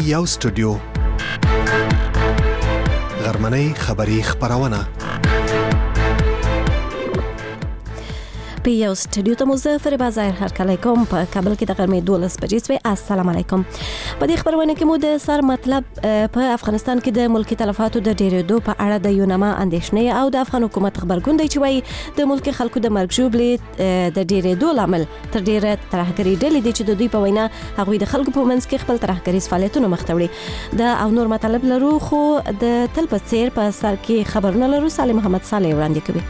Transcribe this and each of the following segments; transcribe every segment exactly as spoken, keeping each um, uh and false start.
یو سټوډیو غرمنۍ خبری خبرونه په یو سټوډیو ته مزفر بازار هر کله کوم په کابل کې د غرمې دولس بجې سوی. السلام علیکم. په دې خبرونه کې مو د سر مطلب په افغانستان کې د ملکی تلفاتو د ډیرېدو په اړه د یونما اندېښنې او د افغان حکومت خبرګون دی چې وایي د ملکی خلکو د مرګ ژوبلې د ډیرېدو لامل تر ډیره ترهګری ډلې دي چې د دوی په وینا هغوی د خلکو په منځ کې خپل ترهګریز فعالیتونه مخته وړي. د او نور مطلب لرو خو د تل په څیر په سر کې خبرونه لرو. سالم محمد صالح وړاندې کوي.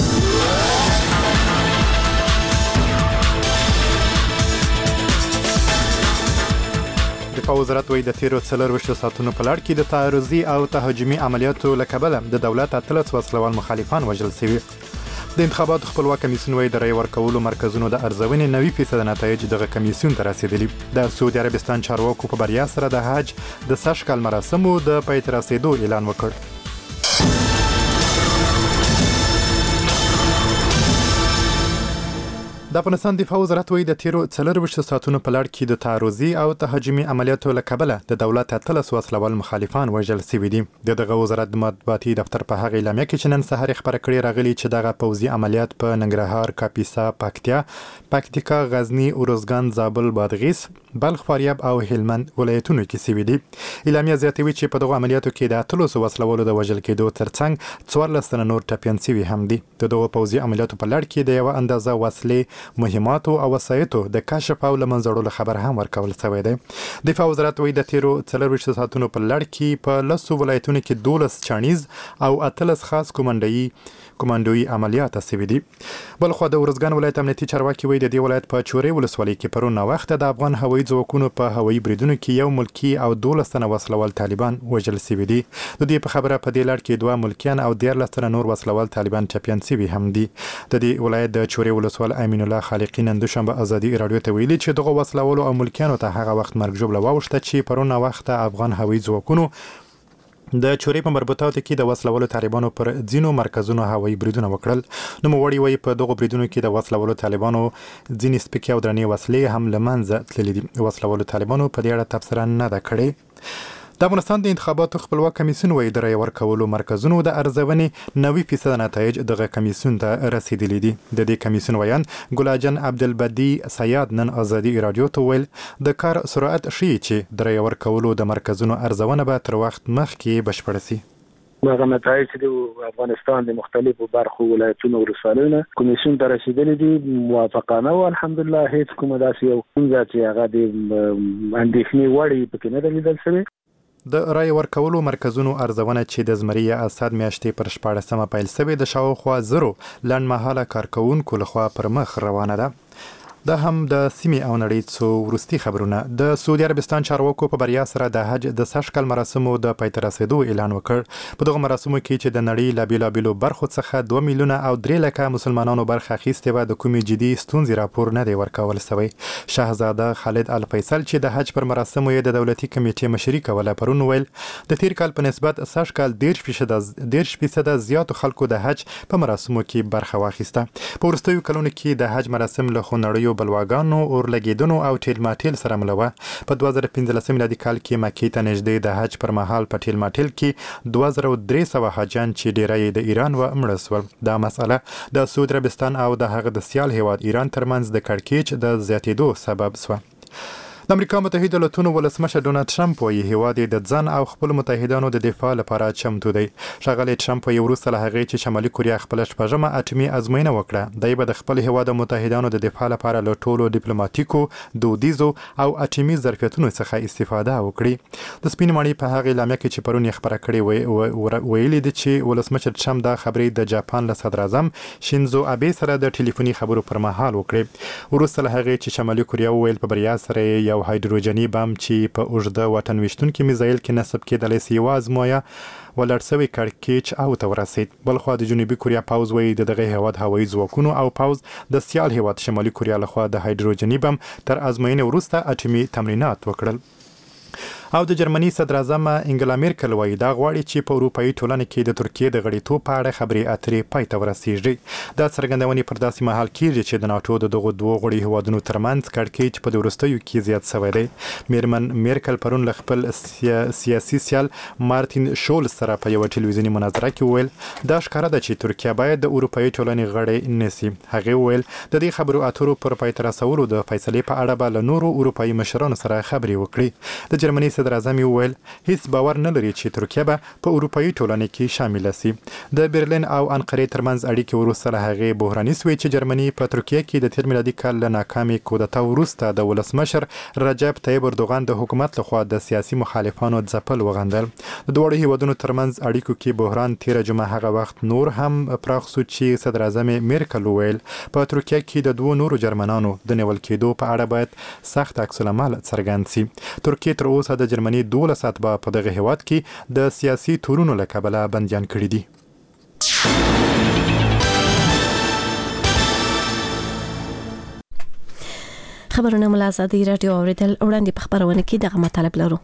دفاع وزارت وایي د تیرو څلرویشتو ساعتونو په لړ کې د تعرضي او تهاجمي عملیاتو له کبله د دولت اتلس وسلوال مخالفان وژل شوي. د انتخاباتو خپلواک کمیسیون وایي د رای ورکولو مرکزونو د ارزونې نوي فیصد نتایج دغه کمیسیون ته رسیدلي. د سعودي عربستان چارواکو په بریا سره د حج د سږ کال مراسمو د پای ته رسیدو اعلان وکړ. د افغانستان دفاع وزارت وایي د تیرو څلرویشتو ساعتونو په لړ کې د تعرضي او تهاجمي عملیاتو له کبله د دولت اتلس وسلوال مخالفان وژل شوي دي. د دغه وزارت د مطبوعاتي دفتر په هغه اعلامیه کې چې نن سهار خبره کړې راغلي چې دغه پوځي عملیات په ننګرهار، کاپیسا، پکتیا، پکتیکا، غزنی، ارزګان، زابل، بادغیس، بلخ، فاریاب او هلمند ولایتونو کې شوي دي. اعلامیه زیاتوي چې په دغه عملیاتو کې د اتلس وسلوالو د وژل کېدو ترڅنګ څوارلس تنه نور ټپیان شوي هم دي. د دغه پوځي عملیاتو په لړ کې د یو اندازه وسلې، مهماتو او وسایطو د کشف او لمنځړلو خبر هم ورکول شوی دی. دفاع وزارت وایي د تیرو څلرویشتو ساعتونو په لړ کې په لسو ولایتونو کې دولس چانیز او اتلس خاص کومندایي کومندوي عملیات شوي دي. بلخو د ارزګان ولایت امنیتي چارواکي وایي د دې ولایت په چورې ولسوالۍ کې پرون وخت د افغان هوایي ځواکونو په هوایي بریدونو کې یو ملکی او دولس تنه وسلوال طالبان وژل شوي دي. د دې په خبره په دې لړ کې دوه ملکیان او دیارلس تنه نور وسلوال طالبان ټپیان شوي هم دي. د دې ولایت د چورې ولسوال امین الله خالقی نن دوشنبه ازادي رادیو ته ویلي چې دغه وسلوالو او ملکیانو ته هغه وخت مرګ ژوبله واوښته چې پرون وخت افغان هوایي ځواکونو د چورې په مربوطاتو کې د وسلوالو طالبانو پر ځینو مرکزونو هوایي بریدونه وکړل. نوموړي وایي په دغو بریدونو کې د وسلوالو طالبانو ځینې سپکې او درنې وسلې هم له منځه تللي دي. وسلوالو طالبانو په دې اړه تبصره نه ده کړې. د افغانستان د انتخاباتو خپلواک کمیسیون وایي د رای ورکولو مرکزونو د ارزونې نوي فیصد نتایج دغه کمیسیون ته رسیدلي دي. د دې کمیسیون ویان ګلاجن عبدالبدی سیاد نن ازادي رادیو ته ویل د کار سرعت ښیي چې د رای ورکولو د مرکزونو ارزونه به تر وخت مخکې بشپړه شي. هغه نتایج د افغانستان د مختلفو برخو ولایتونو ولسوالیو کمیسیون ته رسیدلي دي موافقانه او الحمدلله هیڅ کومه داسې یو څنګه چې هغه د اندېښنې وړ پکې نه ده لیدل شوی. د رای ورکولو مرکزونو ارزونه چې د زمري اسد میاشتې پر شپاړسمه پیل شوې د شاوخوا زرو لنډمهاله کارکوونکو لخوا پر مخ روانه ده. دا هم د سیمې او نړۍ څو وروستي خبرونه. د سعودي عربستان چارواکو په بریا سره د حج د سږ کال مراسمو د پای ته رسیدو اعلان وکړ. په دغه مراسمو کې چې د نړۍ له بېلابېلو برخو څخه دوه میلیونه او درې لکه مسلمانانو برخه اخیستې وه د کومې جدي ستونزې راپور نه دی ورکول شوی. شهزاده خالد الفیصل چې د حج پر مراسمو یې د دولتي کمیټې مشري کوله پرون ویل د تیر کال په نسبت سږ کال دېرش فیصده زیاتو خلکو د حج په مراسمو کې برخه واخیسته. په وروستیو کلونو کې د حج مراسم له خونړیو بلواګانو اورلګیدنو او ټیل ماټیل سره مل وه. په دوه زره پنځلسم میلادي کال کې مکې ته نږدې د حج پر مهال په ټیل ماټیل کې دوه زره درې سوه حاجیان چې ډیری یې د ایران و مړه شول. دا مسئله د سعودي عربستان او د هغه د سیال هیواد ایران ترمنځ د کړکېچ د زیاتېدو سبب شوه. د امریکا متحده ایالاتونو ولسمشر ډونالد ټرمپ وایي هیواد یې د ځان او خپل متحدانو د دفاع لپاره چمتو دی. ښاغلی ټرمپ وایي وروسته له هغې چې شمالي کوریا خپله شپږمه اټومي ازموینه وکړه دی به د خپل هیواد متحدانو د دفاع لپاره له ټولو ډیپلوماتیکو، دودیزو او اټومي ظرفیتونو څخه استفاده وکړي. د سپینې ماڼۍ په هغه اعلامیه کې چې پرون یې خبره کړې ویلي دي چې ولسمشر ټرمپ دا خبرې د جاپان له صدراعظم شینزو ابې سره د ټلیفوني خبرو پر مهال وکړې. وروسته له هغې چې شمالي کوریا وویل په بریا سره یو هایدروجني بم چې په اوږده وطن ویشتونکي میزایل کې نصب کېدلی سي یوه ازمویه ولاړ شوی کړکېچ او ته ورسید. بلخوا د جنوبي کوریا پوځ وایي د دغه هیواد هوایي ځواکونو او پوځ د سیال هیواد شمالي کوریا لخوا د هایدروجني بم تر ازموینې وروسته اټومي تمرینات وکړل. او د جرمني صدر اعظم انګلا میرکل وایي دا غواړي چې په اروپایي ټولنه کې د ترکیې د غړیتوب په اړه خبرې اترې پای ته ورسیږي. دا څرګندونې پر داسې مهال کېږي چې د ناټو د دغو دوو غړي هیوادونو ترمنځ کړکېچ په وروستیو کې زیات شوی دی. میرمن میرکل پرون له خپل سیاسي سیال مارتین شولز سره په یوه ټلویزیوني مناظره کې وویل دا ښکاره ده چې ترکیه باید د اروپایي ټولنې غړی نشي. هغې وویل د دې خبرو اترو پر پای ته رسولو د فیصلې په اړه به له نورو اروپایي مشرانو سره خبرې وکړي. د جرمني صدر اعظم وویل هیڅ باور نه لري چې ترکیه به په اروپایي ټولنه کې شامل شي. د برلین او انقرې ترمنځ اړیکې وروسته له هغې بحراني سوې چې جرمني په ترکیه کې د تیر میلادي کال له ناکامې کودتا وروسته د ولسمشر رجب طیب اردوغان د حکومت لخوا د سیاسي مخالفانو ځپل وغندل. د دواړو هیوادونو ترمنځ اړیکو کې بحران تیره جمعه هغه وخت نور هم پراخ شو چې صدر اعظم میرکل وویل په ترکیه کې د دوو نورو جرمنانو د نیول کېدو په اړه باید سخت عکس العمل څرګند شي. ترکیه تر اوسه د جرمني دولس اتباع په دغه هیواد کې د سیاسي تورونو له کبله بندیان کړي دي. خبرونه مو له ازادي راډیو اوریدل. وړاندې په خبرونه کې دغه مطالب لرو.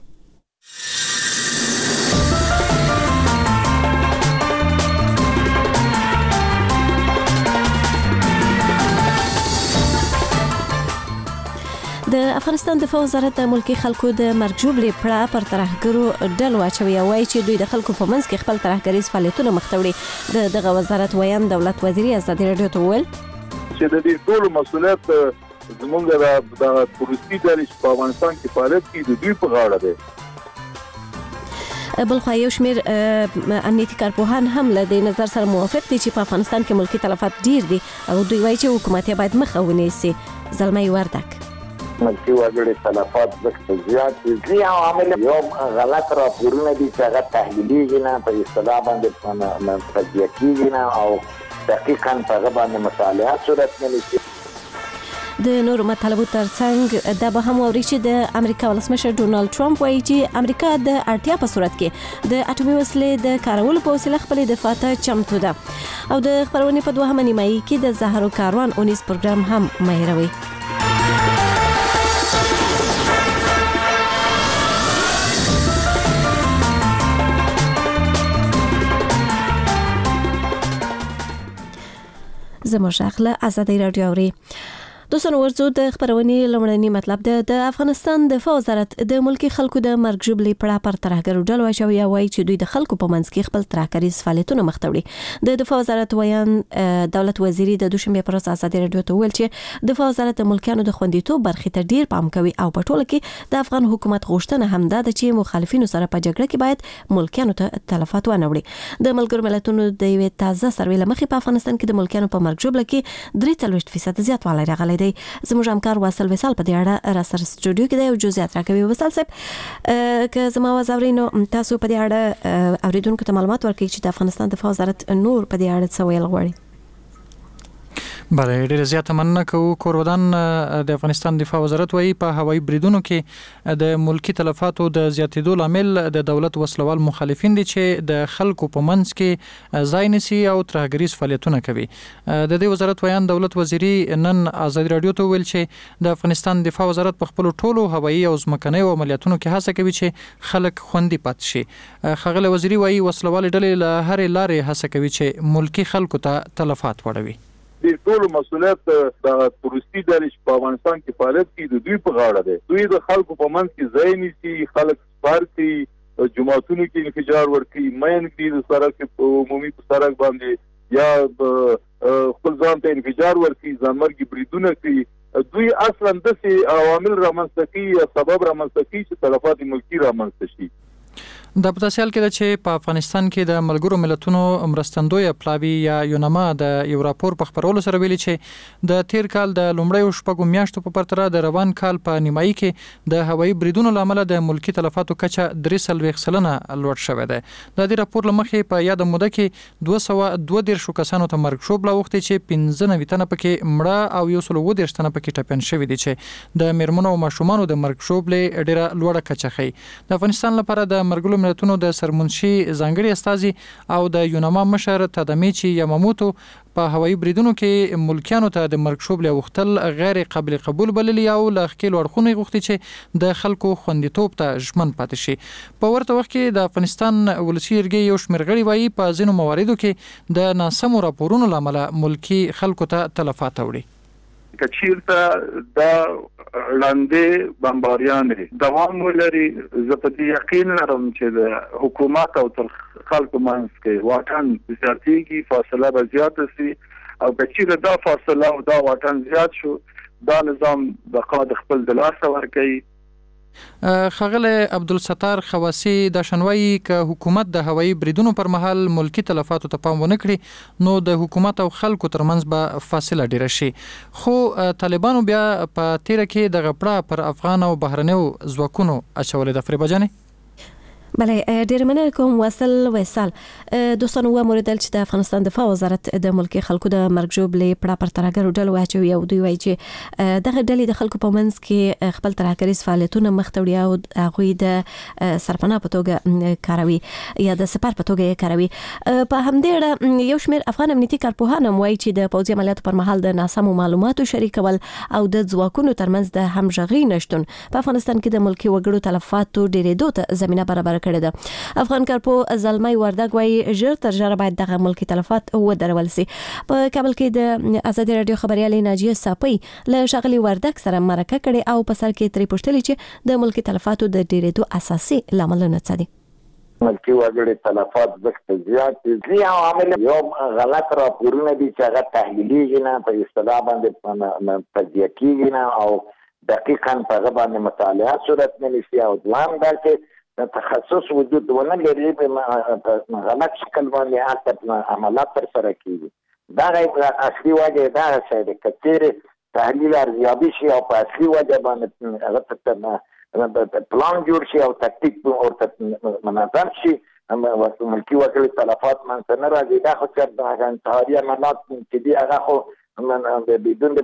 د افغانستان دفاع وزارت د ملکی خلکو د مرګ ژوبلې پړه پر ترهګرو ډلو اچوي او وایي چې دوی د خلکو په منځ کې خپل ترهګریز فعالیتونه مخ ته وړي. د دغه وزارت ویان دولت وزیري ازادي راډیو ته وویل چې د دې ټول مسؤلیت زموږ د پولیسي ډلې په افغانستان کې فعالیت کوي د دوی په غاړه دی. بلخو یو شمېر امنیتي کارپوهان هم له دې نظر سره موافق دي چې په افغانستان کې ملکی تلفات ډیر دي او دوی وایي چې حکومت باید مخه ونیسي. زلمۍ وردک ملکی وګړي تلفات زکه زیات دي او عامل یو غلط راپورونه دي چې هغه تحلیلي نه په اصطلاح باندې منطقي کیږي نه او دقیقاً په هغه باندې مطالعات صورت نه لري. د نورو مطالبو ترڅنګ دا به هم ووري چې د امریکا ولسمشر ډونالد ټرمپ وایي چې امریکا د اړتیا په صورت کې د اټومي وسلې د کارولو په وسیله خپل دفاع ته چمتو ده. او د خبرونې په دوهمه نیمایي کې د زهرو کاروان اونیز پروګرام هم مهیروي. زموږ غږ له ازادي راډیو اوري. دوستانو ورځو د خبرونې لومړنی مطلب ده د افغانستان دفاع وزارت د ملکی خلکو د مرګ ژوبلې پړه پر ترهګرو ډلو اچوي او وایي چې دوی د خلکو په منځ کې خپل ترهګریز فعالیتونه مخ ته وړي. د دفاع وزارت ویان دولت وزیري د دوشنبه پر ورځ ازادي راډیو ته ویل چې دفاع وزارت د ملکیانو د خوندیتوب برخې ته ډیر پام کوي او په ټوله کې د افغان حکومت غوښتنه هم ده چې مخالفینو سره په جګړه کې باید ملکیانو ته تلفات ونه وړي. د ملګرو ملتونو د یوې تازه سروې له مخې په افغانستان کې د ملکیانو په مرګ ژوبله کې درې څلوېښت فیصد زیاتوالی راغلی دی. زموږ همکار واصل وصال په دې اړه را سره سټوډیو کې دی او جزئیات راکوي. وصال صاحب که زما आवाज اورئ نو تاسو په دې اړه اوریدونکو ته معلومات ورکړئ چې د افغانستان دفاع وزارت نور په دې اړه څه ویل غواړي. بله ډیره زیاته مننه کوو. کورودان د افغانستان دفاع وزارت وایي په هوایي بریدونو کې د ملکی تلفاتو د زیاتېدو لامل د دولت وسلوال مخالفین دي چې د خلکو په منځ کې ځای نیسي او ترهګریز فعالیتونه کوي. د دې وزارت ویان دولت وزیري نن ازادي راډیو ته ویل چې د افغانستان دفاع وزارت په خپلو ټولو هوایي او ځمکنیو عملیاتونو کې هڅه کوي چې خلک خوندي پاتې شي. ښاغلی وزیري وایي وسلوالې ډلې له هرې لارې هڅه کوي چې ملکی خلکو ته تلفات وړوي. د ټول مسؤلیت د پولیسي ډلې په افغانستان کې فعالیت کوي د دوی په غاړه دی. دوی د خلکو په منځ کې ځای نیسي، خلک سپار کوي، جماعتونو کې انفجار ورکوي، مین کوي د سړک په عمومي په سړک باندې یا خپل ځان ته انفجار ورکوي، ځانمرګي بریدونه کوي. دوی اصلا داسې عوامل رامنځته کوي یا سبب رامنځته کوي چې تلفات ملکي رامنځته شي. دا په داسې حال کې ده چې په افغانستان کې د ملګرو ملتونو مرستندویه پلاوي یا یونما د یو راپور په خپرولو سره ویلي چې د تیر کال د لومړیو شپږو میاشتو په پرتله د روان کال په نیمایي کې د هوایي بریدونو له امله د ملکي تلفاتو کچه درې څلوېښت سلنه لوړ شوی دی. د دې راپور له مخې په یاده موده کې دوه سوه دوه دېرشو کسانو ته مرګ ژوبله اوښتې چې پنځه نوي تنه پکې مړه او یو سل اووه دېرش تنه پکې ټپیان شوي دي چې د میرمنو او ماشومانو د مرګ ژوبلې ډېره لوړه کچه ښیي. د افغانستان لپاره د د ملګرو ملتونو د سرمنشي ځانګړي استازي او د یوناما مشر تادامیچی یاماموتو په هوایي بریدونو کې ملکیانو ته د مرګ شوبله وختل غیر قابل قبول بللی او له خپل ورخونه غوښتي چې د خلکو خوندیتوب ته ژمن پاتې شي. په ورته وخت کې د افغانستان ولسی جرګې یو شمېر غړي وایي په ځینو مواردو کې د ناسمو راپورونو لامل ملکی خلکو ته تلفات وړي. کچیرته دا لاندې بمباریان دوام ولري زه په دې یقین لرم چې د حکومت او تر خلکو منځ کې واټن زیاتېږي، فاصله به زیاته شي او کچیرته دا فاصله او دا واټن زیات شو دا نظام بقا د خپل د لاسه ورکوي. خغله عبدالستار خواسی د شنوایی ک حکومت د هوایي بریدونو پر مهال ملکی تلفاتو ته پام ونه کړي نو د حکومت او خلکو ترمنځ به فاصله ډیره شي. خو طالبانو بیا په تیر کې د غپړه پر افغان او بهرنیو ځواکونو اچولې د فریبجاني. بله ډیر مننه کوم وصل وصال دوستانو و موردل چې د افغانستان دفاع وزارت د ملکی خلکو د مرګ جوړې پړه پر ترګرو ډلو واچوي او دوی وایي چې دغه ډلې د خلکو په منځ کې خپل ترګریز فعالیتونه مختوړي او هغوی د سرپناه په توګه کاروي یا د سپار په توګه کاروي. په همدې اړه یو شمېر افغان امنیتي کارپوهان هم وایي چې د پوځي عملیاتو پر مهال د ناسمو معلوماتو شریکول او د ځواکونو ترمنځ د همغږۍ نشتون په افغانستان کې د ملکی وګړو تلفاتو ډېرېدو ته زمينه برابر کړې ده. افغان کارپو زلمی وردګ وايي ژر تر ژره باید دغه ملکی تلفات ودرول شي. په کابل کې د آزادي رادیو خبريالې ناجیه صافی له شغلي وردګ سره مرکه کړې او په سر کې ترې پوښتنه چې د ملکی تلفاتو د ډېرېدو اساسي لاملونه څه دي. ملکی وګړي تلفات زکه زیات دي او عامل یو غلط راپورونه دي چې هغه تحلیلي نه په اصطلاح باندې تجزیه کیږي نه او دقیقاً په هغه باندې مطالعه صورت نه لري او دوام دا چې تخصص وجود ونه لري په غلط شکل باندې اته عملیات تر سره کیږي. دا غي اصلي وجه دا چې کثیر تحلیل ارزیابي شي او په اصلي وجه باندې هغه پلان جوړ شي او تکتیک او منظم شي. ملکی وګړي تلفات منځ نه راځي دا خو چې د انتحاري عملیات چې دي هغه خو بدون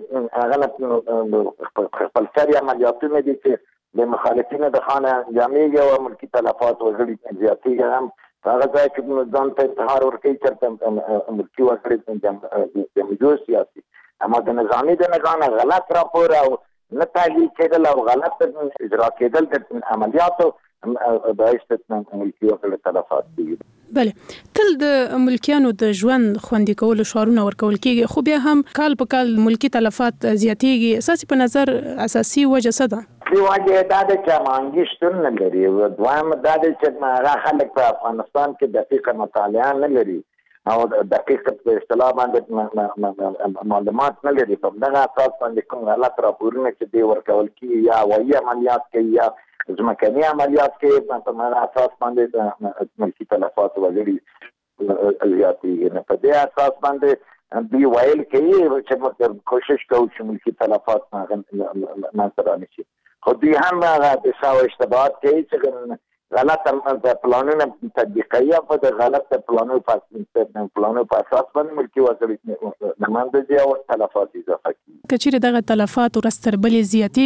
هغه خپل سری عملیاتونه دي چې د مخالفینو د خانه جامعي او ملکی تلفات وګړي زیاتېږي هم هغه ځای چې ځان ته انتحار ورکوي چې ملکی وګړي د موجود سیاسي اما د نظامي د نظام غلط راپور او نه تحلیل کېدل او غلط اجرا کېدل د عملیاتو باعث ملکی وګړي تلفات دي. بله تل د ملکیانو د ژوند خوندي کولو شعارونه ورکول کېږي خو بیا هم کال په کال ملکی تلفات زیاتېږي. اساسي په نظر اساسي وجه څه ده؟ دی وجه دا د چمانګي شتون نه لري او دوام دا د چې هغه خلک په افغانستان کې دقیقه مطالعه نه لري او دقیقه په اصطلاح باندې معلومات نه لري. په دغه اساس باندې کوم غلط راپورونه چې دی ورکول کېږي یا وایي عملیات کوي یا ځمکني عملیات کوي په دغه اساس باندې ملکی تلفات وګړي زیاتېږي. نه په دې اساس باندې دی ویل کوي چې موږ کوشش کوو چې ملکی تلفات نه سره نشي خو دوی هم هغه د شاو اشتباهات کوي چې غلط پلانونه تطبیقوي او د غلط پلانونو په پلانونو په اساس باندې ملکی وګړي نماینده دي او تلفات اضافه کوي. کچېرې دغه تلفات ورستر بلې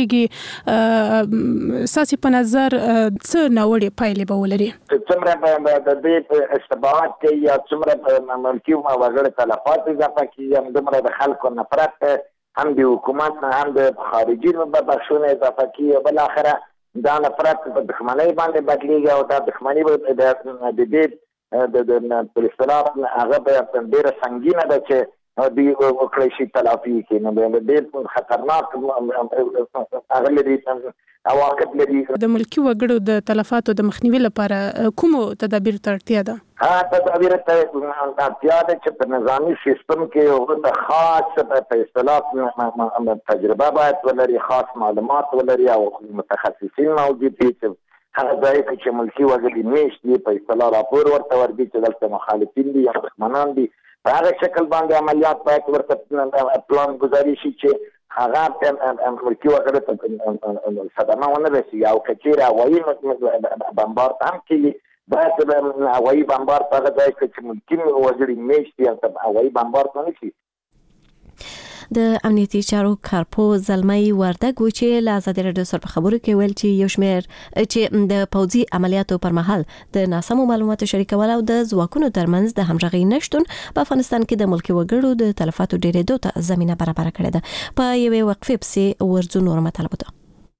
زیاتېږي ساسي په نظر څه ناوړې پایلې به ولري؟ څومره د دې اشتباهات کوي یا څومره ملکی وګړي تلفات اضافه کوي هم دومره د خلکو نفرت هم د حکومت نه هم د خارجي بخښونه اضافه کوي او بل اخره دا نفرت په دښمنۍ باندې بدلیږي او دا دښمنۍ د دې د اصطلاح هغه به ډېره سنګینه ده چې دوی وکړی شي تلافي کړي نو ډېر خطرناک هغه لري عواقب لري. د ملکی وګړو د تلفاتو د مخنیوي لپاره کومو تدابیر ته اړتیا ده؟ ها تدابیر ته اړتیا ده چې په نظامي سیستم کې یو د خاص په اصطلاح تجربه باید ولري، خاص معلومات ولري او متخصصین موجود دي چې هغه ځای چې ملکی وګړي میشت دي په اصطلاح راپور ورته ورکړي چې دلته مخالفین دي یا دښمنان دي. په هغه شکل باندې عملیات باید ورته پلان گذاري شي چې هغه ملکی وګړي ته صدمه ونه رسي او کچېره هوایي بمبارد هم کېږي باید هوایي بمبارد په هغه ځای کې چې ملکی وګړي میشت دي هوایي بمبارد ونه شي. د امنیتي چارو کارپو زلمی وردګ و چې له ازادي رادیو سره په خبرو کې ویل چې یو شمېر چې د پوځي عملیاتو پر مهال د ناسمو معلوماتو شریکول او د ځواکونو ترمنځ د همغږۍ نشتون په افغانستان کې د ملکي وګړو د تلفاتو ډېرېدو ته زمینه برابر کړې ده. په یوې وقفې پسې ورځو نور مطالبه ده.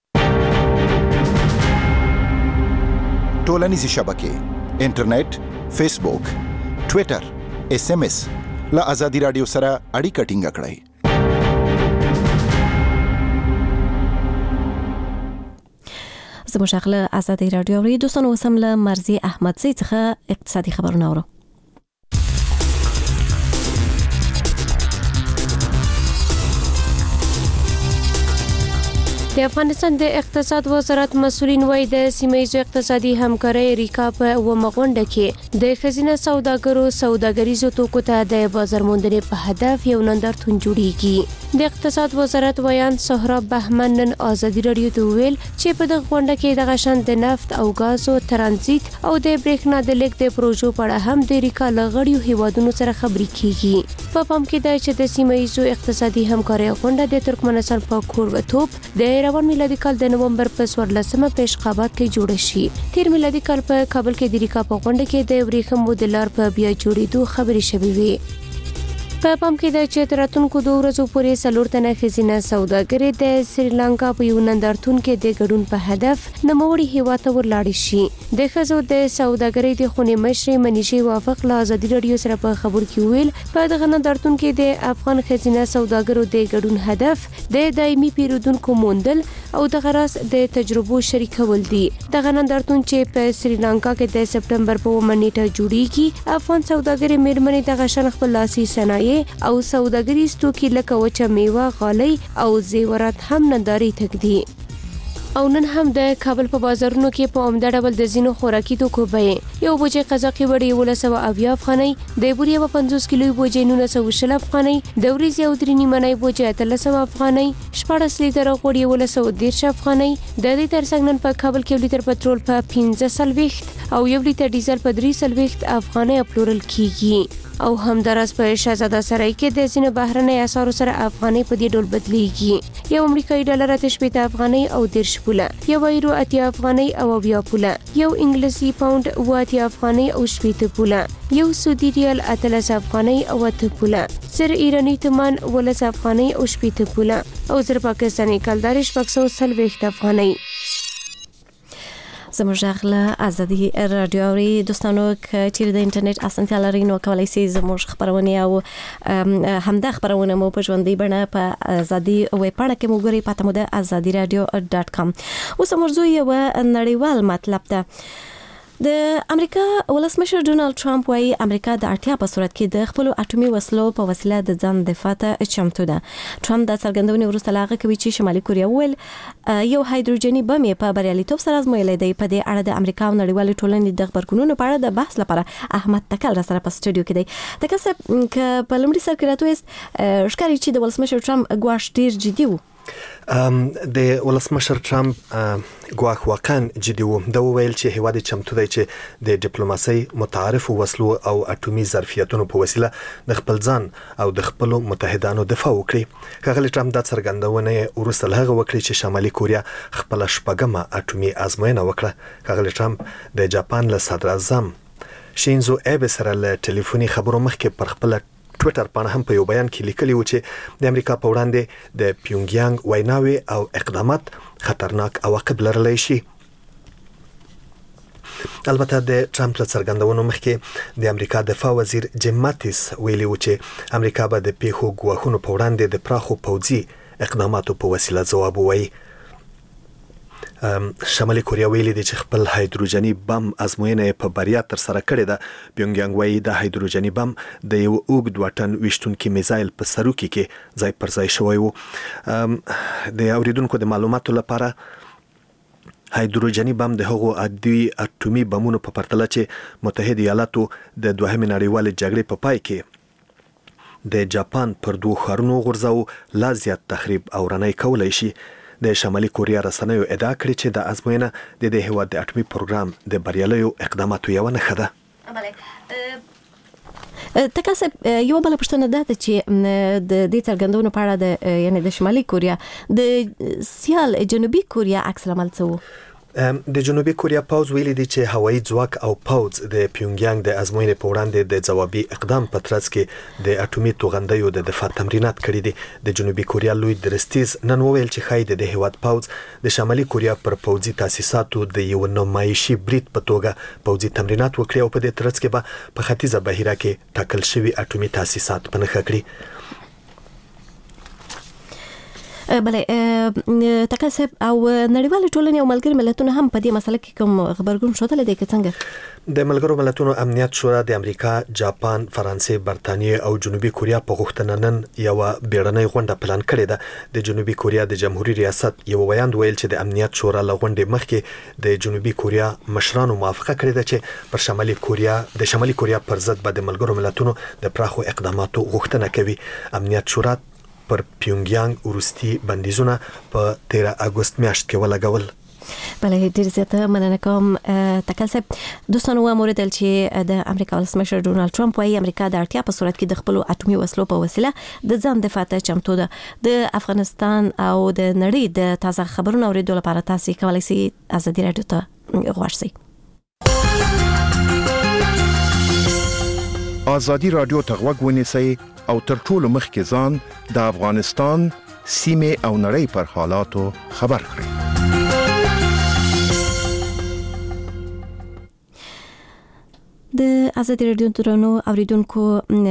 ټولنیزې شبکې انټرنیټ، فیسبوک، ټویټر، ایس ایم ایس له ازادي رادیو سره اړیکه ټینګه کړئ. زموږ له ازادي رادیو ری دوستانو وسم له مرزي احمدزي څخه اقتصادي خبرونه اورو. د افغانستان د اقتصاد وزارت مسؤلین وایي د سیمه‌ییزو اقتصادي همکارۍ ریکا په اومه غونډه کې د ښځینه سوداګرو سوداګریزو توکو ته د بازار موندنې په هدف یو نندارتون جوړیږي. د اقتصاد وزارت ویان سهراب بهمن نن ازادي رادیو ته ویل چې په دغه غونډه کې د غشن د نفت او غازو ترانزیت او د برېښنا د لیک د پروژو په اړه هم د ریکا لغړیو هیوادونو سره خبرې کیږي. په پام کې ده چې د سیمه‌ییزو اقتصادي همکارۍ غونډه د ترکمنستان په کوربتوب د روان میلادي کال د نومبر په څوارلسمه په اشقابات کې جوړه شي. تیر میلادي کال په کابل کې د ریکا په غونډه کې د ورېښمو د لار په بیا جوړېدو خبرې شوې وي. په پام کې ده چې تر راتلونکو دوه ورځو پورې څلور تنه ښځینه سوداګرې د سریلانکا په یو نندارتون کې د ګډون په هدف نوموړي هیواد ته ورلاړې شي. د ښځو د سوداګرۍ د خونې مشرې منیشې وافق له ازادي رادیو سره په خبرو کې ویل په دغه نندارتون کې د افغان ښځینه سوداګرو د ګډون هدف د دایمي پیرودونکو موندل او د غرض د تجربو شریکول دي. دغه نندارتون چې په سریلانکا کې د سپټمبر په اوومه نیټه جوړیږي افغان سوداګرې میرمنې د غشن خپل لاسي صنایع او سوداګریز توکي لکه وچه میوه، غالۍ او زیورات هم نندارې تکدي. او نن هم د کابل په بازارونو کې په عمده ډول د ځینو خوراکي توکو بیې یو بوجۍ قزاقي وړۍ یولس سوه اویا افغانۍ، د بورې یوه پنځوس کیلوي بوجۍ نولس سوه شل افغانۍ، د وریځې او درې نیمنۍ بوجۍ اتلس سوه افغانۍ، شپاړس لیتره غوړ یولس سوه دېرش افغانۍ. د دې ترڅنګ نن په کابل کې یو لیتر پټرول په پنځه څلوېښت او یو لیتر ډیزل په درې څلوېښت افغانۍ پلورل کیږي. او همداراز په شهزاده سرای کې د ځینو بهرنۍ اسعارو سره افغانۍ په دې ډول بدلیږي. یو امریکایي ډالر اته شپېته افغانۍ او دېرش پوله، یو یورو اتیا افغانۍ او اویا پوله، یو انګلیسي پاوند اوه اتیا افغانۍ او شپېته پوله، یو سعودي ریال اتلس افغانۍ او اته پوله، زر ایراني تومان ولس افغانۍ او شپېته پوله او زر پاکستاني کلدار شپږ سوه څلوېښت افغانۍ. زموږ له ازادي رادیو ری دوستانو چې د انټرنیټ اسانتیا لري نو کولای شئ زموږ خبرونه او همدا خبرونه مو په ژوندۍ بڼه په ازادي ویب پاڼه کې مو ګورئ. پته مو ده ازادي رادیو ډاټ کام. اوس موضوع یو نړیوال مطلب ده. د امریکا ولسمشر ډونالد ټرمپ وايي امریکا د اړتیا په صورت کې د خپل اټومي وسلو په وسیله د ځان دفاع ته چمتو ده. ټرمپ د څرګندونې وروسته لاغه کوي چې شمالي کوریا ویل یو هایدروجني بم په بریالیتوب سره ازمویلی دی. په دې اړه د امریکا او نړیوالې ټولنې د خبرګونونو په اړه د بحث لپاره احمد تکل را سره په سټوډیو کې دی. تکل صاحب که په لومړي سر کې راته وایاست ښکاري چې د ولسمشر ټرمپ ګواښ ډېر جدي و. د ولسمشر ټرمپ ګواښ واقعا جدي و. دا وویل چې هیواد چمتو دی چې د ډیپلوماسۍ متعارفو وسلو او اټومي ظرفیتونو په وسیله د خپل ځان او د خپل متحدانو دفاع وکړي. ښاغلی ټرمپ دا څرګندونه وروسته له هغه وکړي چې شمالي کوریا خپل شپږمه اټومي ازموینه وکړه. ښاغلی ټرمپ د جاپان له صدر اعظم شینزو ایبه سره له ټلیفوني خبرو مخکې پر خپل ټویټر باندې هم په یو بیان کې لیکلی و چې د امریکا په وړاندې د پیونګیانګ ویناوي او اقدامات خطرناک عواقب لرلی شي. البته د ټرمپ له څرګندونو مخکې د امریکا دفاع وزیر جیم ماتیس ویلي و چې امریکا به د پیښو ګواښونو په وړاندې د پراخو پوځي اقداماتو په وسیله ځواب ووایي. شمالي کوریا ویلي دی چې خپل هایدروجني بم ازموینه په بریا تر سره کړې ده. پیونګیانګ وایي د هایدروجني بم د یو اوږد واټن ویشتونکي میزایل په سروکي کې ځای پر ځای شوی و. د اوریدونکو د معلوماتو لپاره هایدروجني بم د هغو عادي اټومي بمونو په پرتله چې متحده ایالاتو د دوهمې نړیوالې جګړې په پای کې د جاپان پر دوه ښارونو غورځاو لا زیات تخریب او رنۍ کولی شي. د شمالي کوریا رسنیو ادعا کړې چې د ازموینه د دې هیواد د اټومي پروګرام د بریالیو اقداماتو یوه نښه ده. تکاسب یو بل پښتنه ده چې د دې څرګندونو په اړه د یعنی د شمالي کوریا د سیال جنوبي کوریا عکس العمل څه د جنوبي کوریا پوز ویلي دی چې هوایي ځواک او پوز د پیونګیانګ د ازموینې په وړاندې د ځوابي اقدام په ترڅ کې د اټومي توغندیو د دفاع تمرینات کړي دي. د جنوبي کوریا لوی درستیز نن وویل چې ښایي د هیواد پوز د شمالي کوریا پر پوځي تاسیساتو د یو نمایشي برید په توګه پوځي تمرینات وکړي او په دې ترڅ کې به په ختیځه بحیره کې ټاکل شوي اټومي تاسیسات په نښه کړي. بله تکاسب او نړیوال ټولنې او ملګري ملتونه هم په دې مسله کې کوم خبرګون ښودلی دی که څنګه؟ د ملګرو ملتونو امنیت شورا د امریکا، جاپان، فرانسې، برتانیې او جنوبي کوریا په غوښتنه نن یو بیړنۍ غونډه پلان کړې ده. د جنوبي کوریا د جمهوریت ریاست یو ویاند ویل چې د امنیت شورا له غونډې مخکې د جنوبي کوریا مشرانو موافقه کړې ده چې پر شمالي کوریا د شمالي کوریا پر ضد به د ملګرو ملتونو د پراخو اقداماتو غوښتنه کوي. امنیت شورا پر پیونګیانګ وروستي بندیزونه په تیره اګوست میاشت کې ولګول. بله ډیر زیاته مننه کوم تکاسب. دوستانو واوریدل چې د امریکا ولسمشر ډونالد ټرمپ وايي امریکا د اړتیا په صورت کې د خپل اټومي وسلو په وسیله د ځان دفاع ته چمتو ده. د افغانستان او د نړۍ د تازه خبرونو اوریدو لپاره تاسو کولی شئ ازادي رادیو ته غوږ شئ. ازادي رادیو ته غوږ ونیسئ او تر ټولو مخکې ځان د افغانستان سیمه او نړۍ پر حالاتو خبر کړئ. د ازادي رادیو درنو اوریدونکو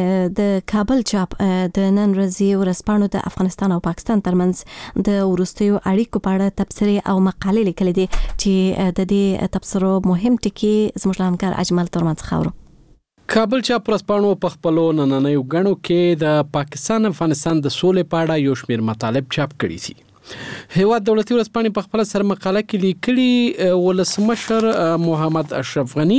د کابل چاپ د نن ورځې ورځپاڼو د افغانستان او پاکستان ترمنځ د وروستیو اړیکو په اړه تبصرې او مقالې لیکلې دي چې د دې تبصرو مهم ټکي زموږ همکار اجمل ترمن څخه اورو. کابل چاپ ورځپاڼو په خپلو نننیو غړو کې د پاکستان افغانستان د سولې په اړه یو شمېر مطالب چاپ کړي دي. هیواد دولتي ورځپاڼې په خپل سر مقاله کې لیکلي ولسمشر محمد اشرف غنی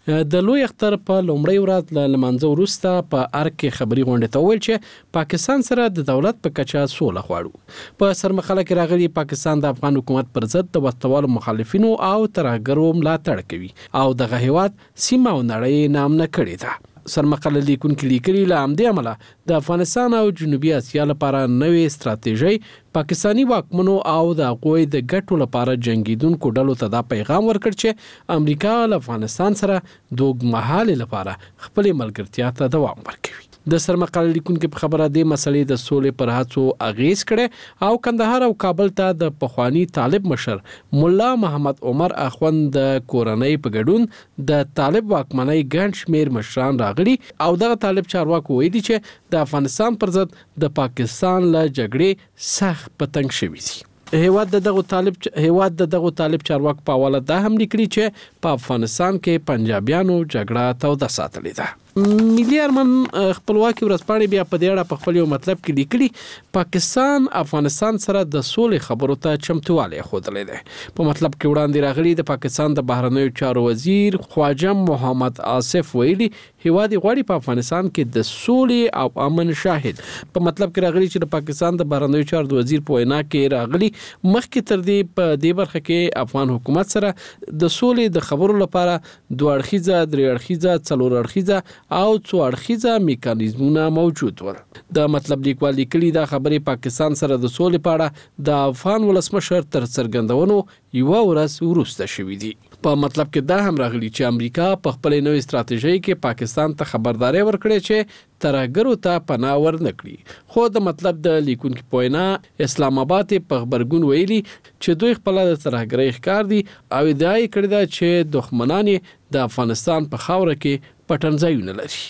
د لوی اختر په لومړۍ ورځ له لمانځه وروسته په ارګ کې خبري غونډه ته ویل چې پاکستان سره د دولت په کچه سوله غواړو. په سر مقاله کې راغلي پاکستان د افغان حکومت پر ضد د وسلوالو مخالفینو او ترهګرو ملاتړ کوي او دغه هیواد سیمه او نړۍ نامنه کړې ده. سرمقاله لیکونکو لیکلي له همدې امله د افغانستان او جنوبي اسیا لپاره نوې ستراتیژي پاکستانی واکمنو او د هغوی د ګټو لپاره جنگیدونکو ډلو ته دا پیغام ورکړ چې امریکا له افغانستان سره د اوږدمهالې لپاره خپلې ملګرتیا ته دوام ورکوي. د سرمقاله لیکونکو په خبره د مسلې د سولې پر هڅو اغیز کړي او کندهار او کابل ته د پخوانی طالب مشر مولا محمد عمر اخوند د کورنۍ په ګډون د طالب واکمنۍ ګڼ شمېر مشران راغلي او دغه طالب چارواکو ویلي چې د افغانستان پر ضد د پاکستان له جګړې سخت پتنګ شوي دي. هیواد د دغه طالب هیواد د دغه طالب چارواکو په حواله دا هم لیکلي چې په افغانستان کې پنجابیانو جګړه توده ساتلې ده. ملي ارمان خپلواکي ورځپاڼې بیا په دې اړه په خپل یو مطلب کې لیکلي پاکستان افغانستان سره د سولې خبرو ته چمتووالی ښودلی دی. په مطلب کې وړاندې راغلي د پاکستان د بهرنیو چارو وزیر خواجه محمد آصف ویلي هیواد غواړي په افغانستان کې د سولې او امن شاهد. په مطلب کې راغلي چې د پاکستان د بهرنیو چارو وزیر په وینا کې راغلي مخکې تر دې په دې برخه کې افغان حکومت سره د سولې د خبرو لپاره دوه اړخیزه، درې اړخیزه، څلور اړخیزه او څو اړخیزه میکانیزمونه موجود ول. د مطلب لیکوال لیکلي دا خبرې پاکستان سره د سولې په اړه د افغان ولسمشر تر څرګندونو یوه ورځ وروسته شوي دي. په مطلب کې دا هم راغلي چې امریکا په خپل نوې ستراتیژۍ کې پاکستان ته خبرداري ورکړي چې ترهګرو ته پناه ورنکړي. خو د مطلب د لیکونکو په وینا اسلام آباد په خبرګون ویلي چې دوی خپل د ترهګرۍ ښکار دي او ادعا یې کړې ده چې دښمنان د افغانستان په خاوره کې پټنځایونه لري.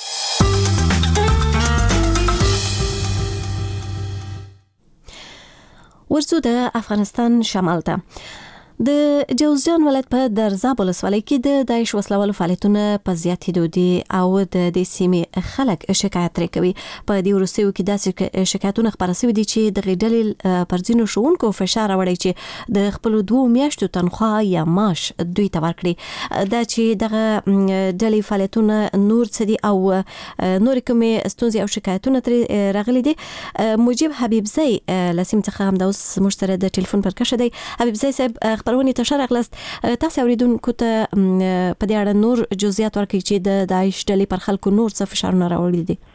ورځو د افغانستان شمال ته د جوزجان ولایت په درزاب ولسوالۍ کې د داعش وسلوالو فعالیتونه په زیاتېدو دي او د دې سیمې خلک شکایت ترې کوي. په دې وروستیو کې داسې شکایتونه خپاره شوي دي چې دغې ډلې پر ځینو ښوونکو فشار راوړی چې د خپلو دوو میاشتو تنخواه یا معاش دوی ته ورکړي. دا چې دغه ډلې فعالیتونه نور څه دي او نورې کومې ستونزې او شکایتونه ترې راغلي دي. مجیب حبیبزی له سیمې څخه همدا اوس موږ سره د ټلیفون پر کشه دی. حبیبزی صاحب خبرونې ته شرغلست. تاسو اوریدونکو ته په دې اړه نور جزئیات ورکړئ چې د داعش ډلې پر خلکو نور څه فشارونه راوړي دي.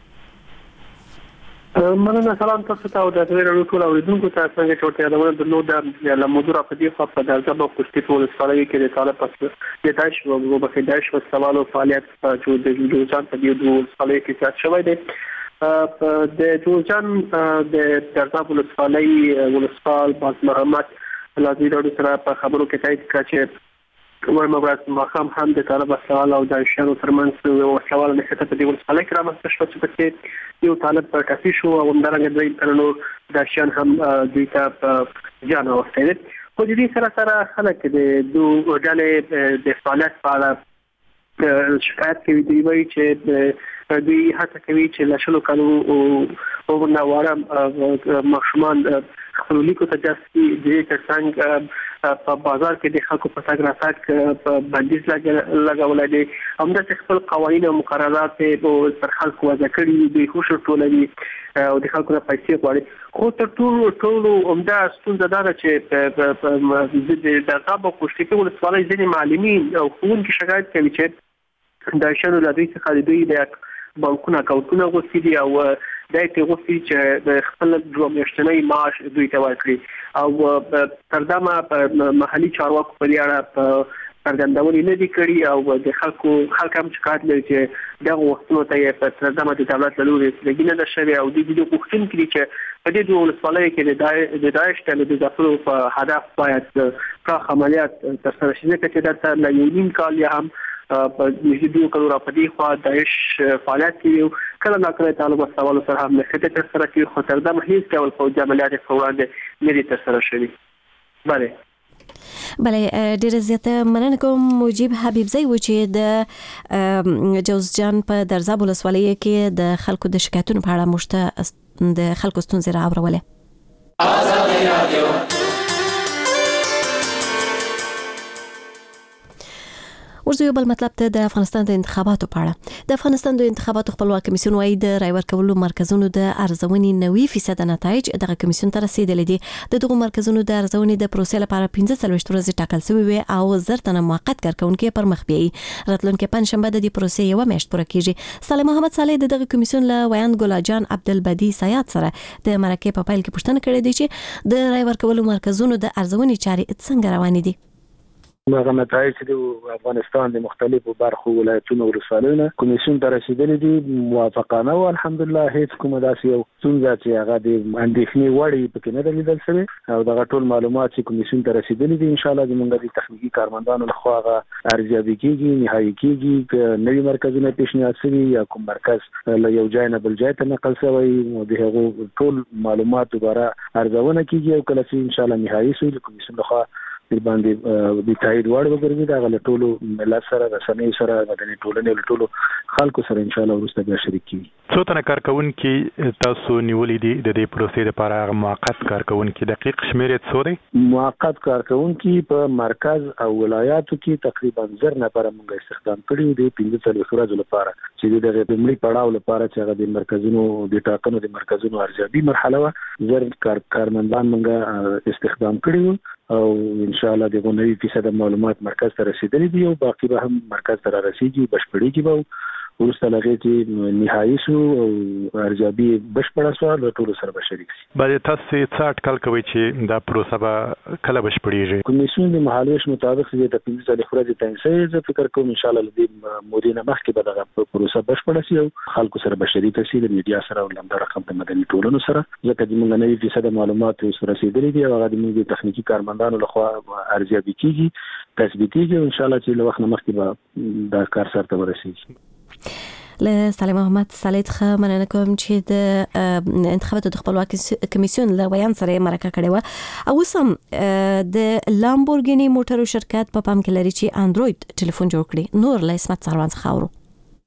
مننه. سلام تاسو ته او د غیر ټول اوریدونکو ته. څنګه چې ورته یادونه درلود د موضوع په دې خوا په درځه په کوشتي ټول سره کې د طالب پس د داعش او په داعش په سوالو فعالیت چې د جوړجان په دې دوه سره کې څه شوی دی. د جوړجان د درځه په سوالي ولسوال باز محمد لازم د سره په خبرو کې تایید کړ چې ور مبارک مخام هم د طالب سوال او د شانو ترمنځ یو سوال نه کته په دې ولسوالۍ کې رامنځته شو چې په یو طالب پر کافي شو او همدارنګه دوی ترنو د شان هم دوی ته جان اوسېد. خو دې سره سره خلک د دوه ډلې د فعالیت په اړه شکایت کوي. دی وایي چې دوی هڅه کوي چې لشلو کالو او نواره مخشمان خپل لیکو ته جاسي د ترڅنګ په بازار کې د خلکو په تګ راتګ په بندیز لګولای دي. همدا خپل قوانين او مقررات په پر خلکو وضع کړي دي. خو شو ټولني او د خلکو نه پیسې غواړي. خو تر ټولو ټولو همدا ستونزه ده چې د درځه په کوشتي کې ولسوالۍ ځینې معلمین او ښوونکي شکایت کوي چې د شنو لدی څخه دوی د بانکونو اکاونټونه غوښتي دي او دای ته غوښتي چې د خپل جوړښتنۍ معاش دوی ته ورکړي او تردامه په محلي چارواکو په اړه څرګندونې نه دي کړې او د خلکو خلک هم شکایت لري چې دغه وختونو ته یې په تردامه د دولت له لوري لګینه ده شوې او د دې غوښتنې کړي چې په دې دوه ولسوالۍ کې د داعش ډلې د ځپلو په هدف باید پراخ عملیات ترسره شي. ځکه چې دا له یو نیم کال یا هم په نږدې دوه کلو راپدې خوا داعش فعالیت کوي. کله نا کله طالب سوالو سره هم نښته ترسره کوي خو تر دمه هیڅ ډول فوجي عملیات په وړاندې نه دي ترسره شوي. بله بله ډیره زیاته مننه کوم. مجيب حبیبزی و چې د جوزجان په درځه ولسوالۍ کې د خلکو د شکایتونو په اړه مشته د خلکو ستونزې راوړولې. آزادي رادیو ورځو بل مطلب ته د افغانستان د انتخاباتو په اړه. د افغانستان د انتخاباتو خپلواک کمیسیون وايي د رای ورکولو مرکزونو د ارزونې نوي فیصد نتایج دغه کمیسیون ته رسیدلي دي. د دغه مرکزونو د ارزونې د پروسې لپاره پنځه څلوېښت ورځې ټاکل شوې وي او زر تنه موقت کارکونکي پر مخ بیاي. راتلونکي پنځشنبه د دې پروسې یو میاشت پوره کیږي. صالح محمد صالح د دغه کمیسیون له ویاند ګلاجان عبدالبدی سیاد سره د مرکه په پیل کې پوښتنه کړې دي چې د رای ورکولو مرکزونو د ارزونې چارې څنګه روانې دي. هغه نتایج د افغانستان د مختلفو برخو ولایتونو ورسالونه کمیسیون ته رسیدلي دي موافقانه او الحمدلله هیڅ کومه داسې یو څنګه چې هغه د اندېښنې وړي پکې نه لیدل شوی او دغه ټول معلومات چې کمیسیون ته رسیدلي دي ان شاء الله زموږ د تخنیکی کارمندانو لخوا هغه ارزیابي کیږي نهایی کیږي نوي مرکزونه پیشنهاد شوي یا کوم مرکز له یو ځای نه بل ځای ته نقل شوی د هغو ټول معلومات دوباره ارزونه کیږي او کله چې ان شاء الله نهایی شي د کمیسیون لخوا د باندې د تایید وړ وګرځي دا غل ټولو ملت سره د سنې سره مدني ټولنې له ټولو خلکو سره ان شاء الله ورسته به شریک کی. څو تنه کارکونکو تاسو نیولې دي د دې پروسې لپاره موقت کارکونکو دقیق شمیر یې څو دی؟ موقت کارکونکو په مرکز او ولایاتو کې تقریبا زر نفر موږ استخدام کړی دي پنځه څلوېښت ورځې لپاره چې د لومړي پړاو لپاره چې هغه د مرکزونو د ټاکنو د مرکزونو ارزیابي مرحله و زر کار کارمندان موږ استخدام کړی او ان شاء الله دغه نوي فیصد معلومات مرکز ته رسیدلي دي او باقي به هم مرکز ته رسیدي بشپړيږي به ورسته لږه چې نهایی شو او ارزیابي بشپړه شو له ټولو سره به شریک شي. باید تاسو څه اټکل کوئ چې دا پروسه به کله بشپړیږي؟ کمیسیون د مهالویش مطابق چې د پنځه څلوېښت ورځې تنسي زه فکر کوم ان شاء الله د مودې مخکې به دغه پروسه بشپړه شي او خلکو سره به شریک شي د میډیا سره او لمده رقم د مدني ټولنو سره ځکه چې موږ نوي فیصد معلومات سره رسیدلي دي او هغه د موږ تخنیکی کارمندانو لخوا ارزیابي کیږي تثبیتیږي او ان شاء الله چې له وخت مخکې به دا کار سره ورسیږي. له صالح محمد صالح څخه مننه کوم چې د انتخاباتو د خپلواک کمیسیون له ویان سره مرکه کړې و. او سم د لامبورګینی موټرو شرکت په پام کې لري چې انډراید ټلیفون جوړ کړي. نور له اسمت سروان څخه اورو.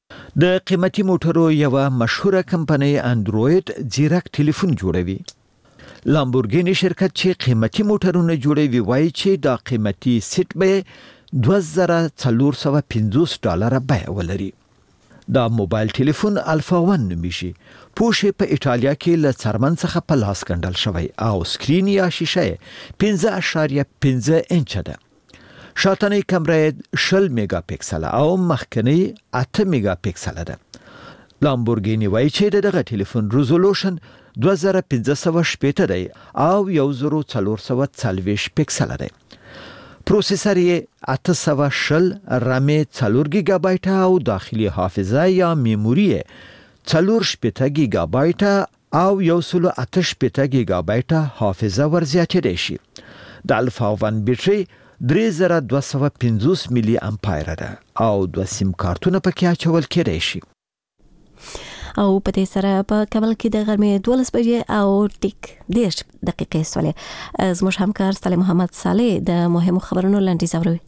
د قیمتي موټرو یو مشهوره کمپنۍ انډراید ځیرک ټلیفون جوړوي. لامبورګینی شرکت چې قیمتي موټرونه جوړوي وایي چې دا قیمتي سیټ به دوه زره څلور سوه پنځوس ډالر بیه ولري. دا موبایل ټلیفون الفا ون نومیږي. پوښ په ایټالیا کې له څرمن څخه په لاس ګنډل شوی او سکرین یا شیشه پنځه اعشاریه پنځه انچه ده. شاتنی کمره شل میگا پیکسل او مخکنی اته میگا پیکسل ده. لامبورګینی وایي چې دغه ټلیفون ریزولوشن دوه زره پنځه سوه شپېته دی او یو زره څلور سوه څلوېښت پیکسله دی. پروسیسر یې اته سوه شل، رام یې څلور ګیګا بایټه او داخلي حافظه یا میموري یې څلور شپېته ګیګا بایټه او یو سلو اته شپېته ګیګا بایټه حافظه ورزیاتېدی شي. د الفا ون بیټرۍ درې زره دوه سوه پنځوس ملي امپایر ده او دوه سیم کارتونه پکې اچول کېدای شي. او په دې سره په کابل کې د غرمې دولس بجې او ټیک دېرش دقیقې سولې. زموږ همکار صالح محمد صالح د مهمو خبرونو لنډیز اوري.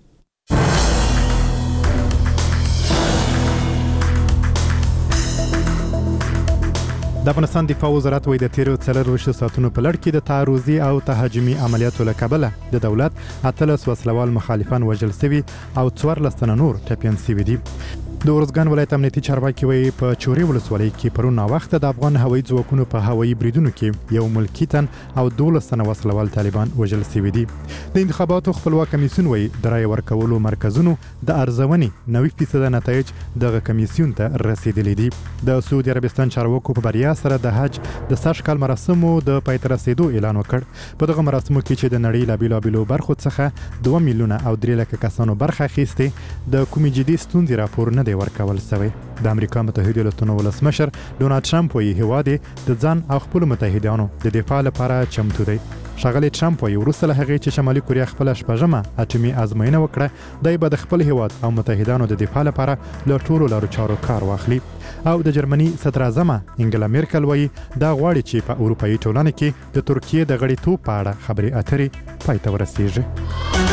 د افغانستان دفاع وزارت وایي د تیرو څلرویشتو ساعتونو په لړ کې د تعرضي او تهاجمي عملیاتو له کبله د دولت اتلس وسلوال مخالفان وژل شوي او څوارلس تنه نور ټپیان شوي دي. د ارزګان ولایت امنیتي چارواکي وایي په چوري ولسوالۍ کې پرون ناوخته د افغان هوایي ځواکونو په هوایي بریدونو کې یو ملکي تن او دولس تنه وسلوال طالبان وژل شوي دي. د انتخاباتو خپلواک کمیسیون وایي د رایې ورکولو مرکزونو د ارزونې نوي فیصده نتایج دغه کمیسیون ته رسیدلي دي. د سعودي عربستان چارواکو په بریا سره د حج د سږ کال مراسمو د پای ته رسیدو اعلان وکړ. په دغه مراسمو کې چې د نړۍ له بېلابېلو برخو څخه دوه میلیونه او درې لکه کسانو برخه اخیستې، د کومې جدي ستونزې راپور نه دی ورکول شوی. د امریکا متحده ایالاتونو ولسمشر ډونالډ ټرمپ وایي هیواد د ځان او خپلو متحدانو د دفاع لپاره چمتو دی. ښاغلی ټرمپ وایي وروسته له هغې چې شمالي کوریا خپله شپږمه اټومي ازموینه وکړه، دی به د خپل هیواد او متحدانو د دفاع لپاره له ټولو لارو چارو کار واخلي. او د جرمني صدراعظمه انګلا میرکل وایي دا غواړي چې په اروپایي ټولنه کې د ترکیې د غړیتوب په اړه خبرې اترې پای ته ورسیږي.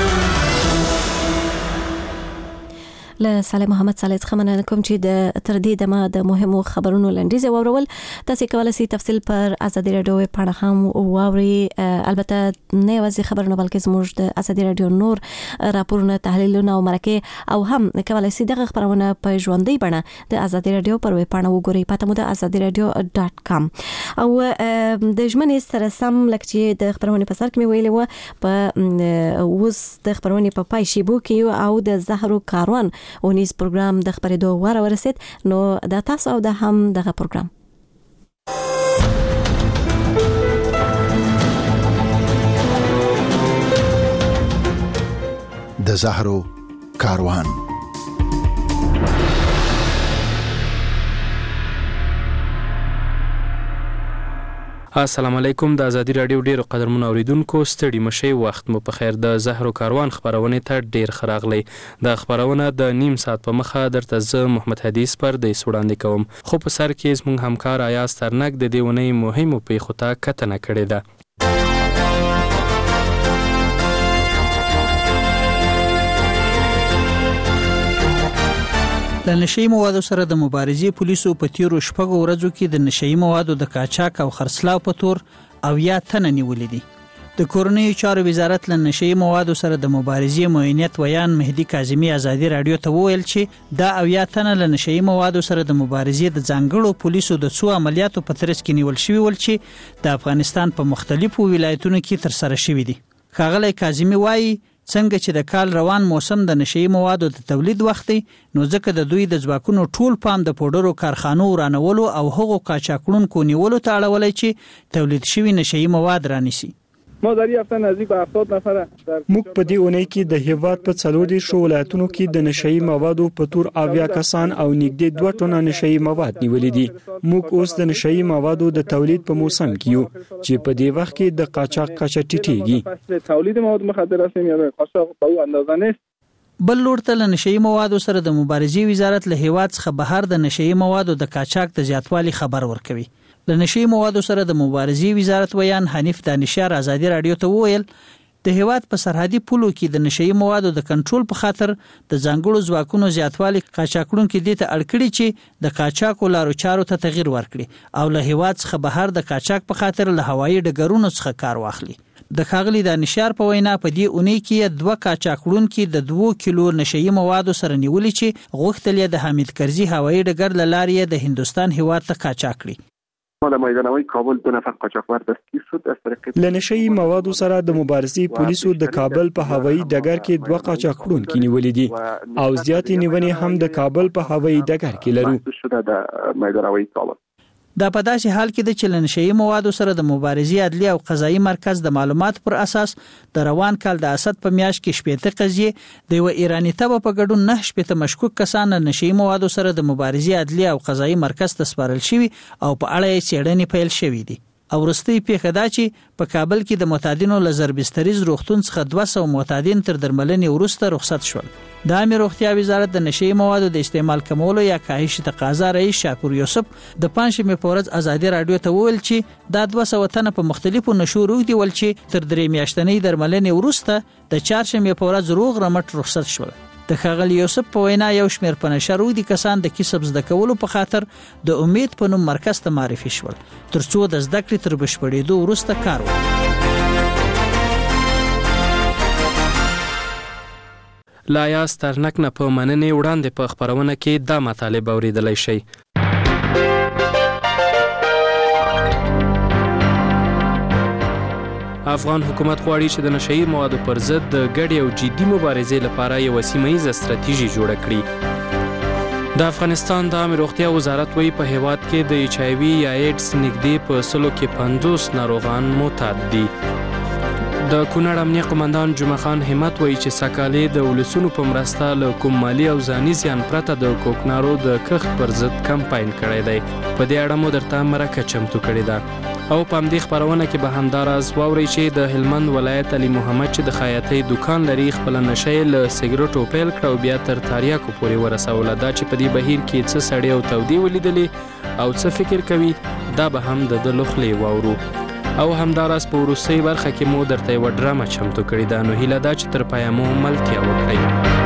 له صالح محمد صالح څخه مننه کوم چې د تر دې دمه د مهمو خبرونو لنډیز واورول. تاسو کولای شئ تفصیل پر ازادي رادیو په اړه هم واوري. البته نه یوازې خبرونه بلکې زموږ د ازادي رادیو نور راپورونه، تحلیلونه او مرکه او هم کولای شئ دغه خبرونه په ژوندۍ بڼه د ازادي رادیو پر ویب پاڼه وګورئ. پته مو د ازادي رادیو ډاټ کام. او د ژمنې سره سم لکه چې د خبرونه په سر کې مې ویلې و په اوس د خبرونه په پای شیبو کې او د زهرو کاروان اونیز پروګرام د خبرېدو واره ورسید. نو د تاسو او د هم دغه پروګرام د زهرو کاروان. السلام علیکم. د ازادي رادیو ډیرو قدرمن اوریدونکو ستړي مشي، وخت مو په خیر. د زهرو کاروان خبرونه ته ډیر خراغلی. د خبرونه د نیم ساعت په مخه درته زه محمد حدیث پر د سوړاندې کوم. خو په سر کې زموږ همکار آیاز ترنګ د دیونې مهمو پیښو ته کتنه کړې ده. د نشئی موادو سره د مبارزې پولیسو په تیرو شپږو ورځو کې د نشئی موادو د قاچاق او خرڅلاو په تور او یا تنه نیولې دي. د کورنیو چارو وزارت له نشئی موادو سره د مبارزې معاونیت ویان مهدي کاظمي ازادي رادیو ته وویل چې دا او یا تنه له نشئی موادو سره د مبارزې د ځانګړو پولیسو د څو عملیاتو په ترڅ کې نیول شوی ول چې د افغانستان په مختلفو ولایتونو کې تر سره شوی دي. ښاغلی کاظمي وایي څنګه چې د کال روان موسم د نشئی موادو د تولید وخت دی، نو ځکه د دوی د ځواکونو ټول پام د پوډرو کارخانو ورانولو او هغو قاچاقړونکو نیولو ته اړولی چې تولید شوي نشئی مواد رانیسي. ما در یه هفته نزدیک به هفتاد نفر موږ په دې اونۍ کې د هیواد په څلور دېرش ولایتونو کې د نشئی موادو په تور اویا کسان او نږدې دوه ټنه نشئی مواد نیولې دي. موږ اوس د نشئی موادو د تولید په موسم کې یو چې په دې وخت کې د قاچاق کچه ټیټیږي. تولید مواد مخدر است یا قاچاق په او اندازه نیست. بل لور ته له نشئی موادو سره د مبارزې وزارت له هیواد څخه بهر د نشئی موادو د قاچاق د زیاتوالي خبر ورکوي. له نشئی موادو سره د مبارزې وزارت ویان حنیف دانشیار ازادي رادیو ته وویل د هیواد په سرحدي پولو کې د نشئی موادو د کنټرول په خاطر د ځانګړو ځواکونو زیاتوالي قاچاقړونکو دې ته اړ کړي چې د قاچاقو لارو چارو ته تغیر ورکړي او له هیواد څخه بهر د قاچاق په خاطر له هوایي ډګرونو څخه کار واخلي. د ښاغلي دانشیار په وینا په دې اونۍ کې دوه قاچاقړونکي د دوه کیلو نشهیي موادو سره نیولې چې غوښتل یې د حامد کرزي هوایي ډګر له لارې د هندوستان هیواد ته قاچاق کړي. مال میدانوی کابل دو نفر قاچاقبر دستگیر شد از طریق لنشهیي موادو سره د مبارزې پولیسو د کابل په هوایي ډګر کې دوه قاچاقړونکي نیولې دي او زیاتې نیونې هم د کابل په هوایي ډګر کې لرو. شده د میدانوی کابل دا په داسې حال کې د چلنشهیي موادو سره د مبارزې عدلي او قضایي مرکز د معلومات پر اساس د روان کال د اسد په میاشت کې شپېته قضیې د یو ایرانی تبه په ګډون نه شپېته مشکوک کسان نشهیي موادو سره د مبارزې عدلي او قضایي مرکز ته سپارل شوي او په اړه یې څېړنې پیل شوې دي. او وروستۍ پیښه دا چې په کابل کې د معتادینو له ضربستریز روغتون څخه دوه سوه معتادین تر درملنې وروسته رخصت شول. د عامې روغتیا وزارت د نشهیي موادو د استعمال کمولو یا کاهش تقاضا رئیس شاپور یوسف د پنځشنبې په ورځ ازادي راډیو ته وویل چې دا دوه سوه تنه په مختلفو نشو روږدي ول چې تر درې میاشتنۍ درملنې وروسته د چهارشنبې په ورځ روغ رمټ رخصت شول. د ښاغلي یوسف په وینا یو شمېر په نشه روږدي کسان د کسب زده کولو په خاطر د امید په نوم مرکز ته معرفي شول تر څو د زده کړې تر بشپړېدو وروسته کار وکړي. لا یاست ترنک نه په مننې وړاندې په خپرونه کې دا مطالب اوریدلی شئ. افغان حکومت غواړي چې د نشهیي موادو پر ضد د ګډې او جدي مبارزې لپاره یوه سیمه ییزه ستراتیژي جوړه کړي. د افغانستان د عامې روغتیا وزارت وایي په هیواد کې د ایچ آی وي یا ایډز نږدې په سلو کې پنځوس ناروغان معتاد دي. د کونړ امنیه قمندان جمعه خان همت وایي چې سکالې د ولسونو په مرسته له کوم مالي او ځاني زیان پرته د کوکنارو د کښت پر ضد کمپاین کړی دی. په دې اړه مو درته مرکه چمتو کړې ده او په همدې خپرونه کې به همداراز واورئ چې د هلمند ولایت علي محمد چې د خیاطۍ دکان لري خپله نشه یې له سګرټو پیل کړه او بیا تر تریاکو پورې ورسوله. دا چې په دې بهیر کې څه سړې او تودې ولیدلې او څه فکر کوي دا به هم د ده له خولې واورو. او همداراز په وروستۍ برخه کې مو درته یوه ډرامه چمتو کړې ده نو هیله ده چې تر پایه مو ملتیا وکړئ.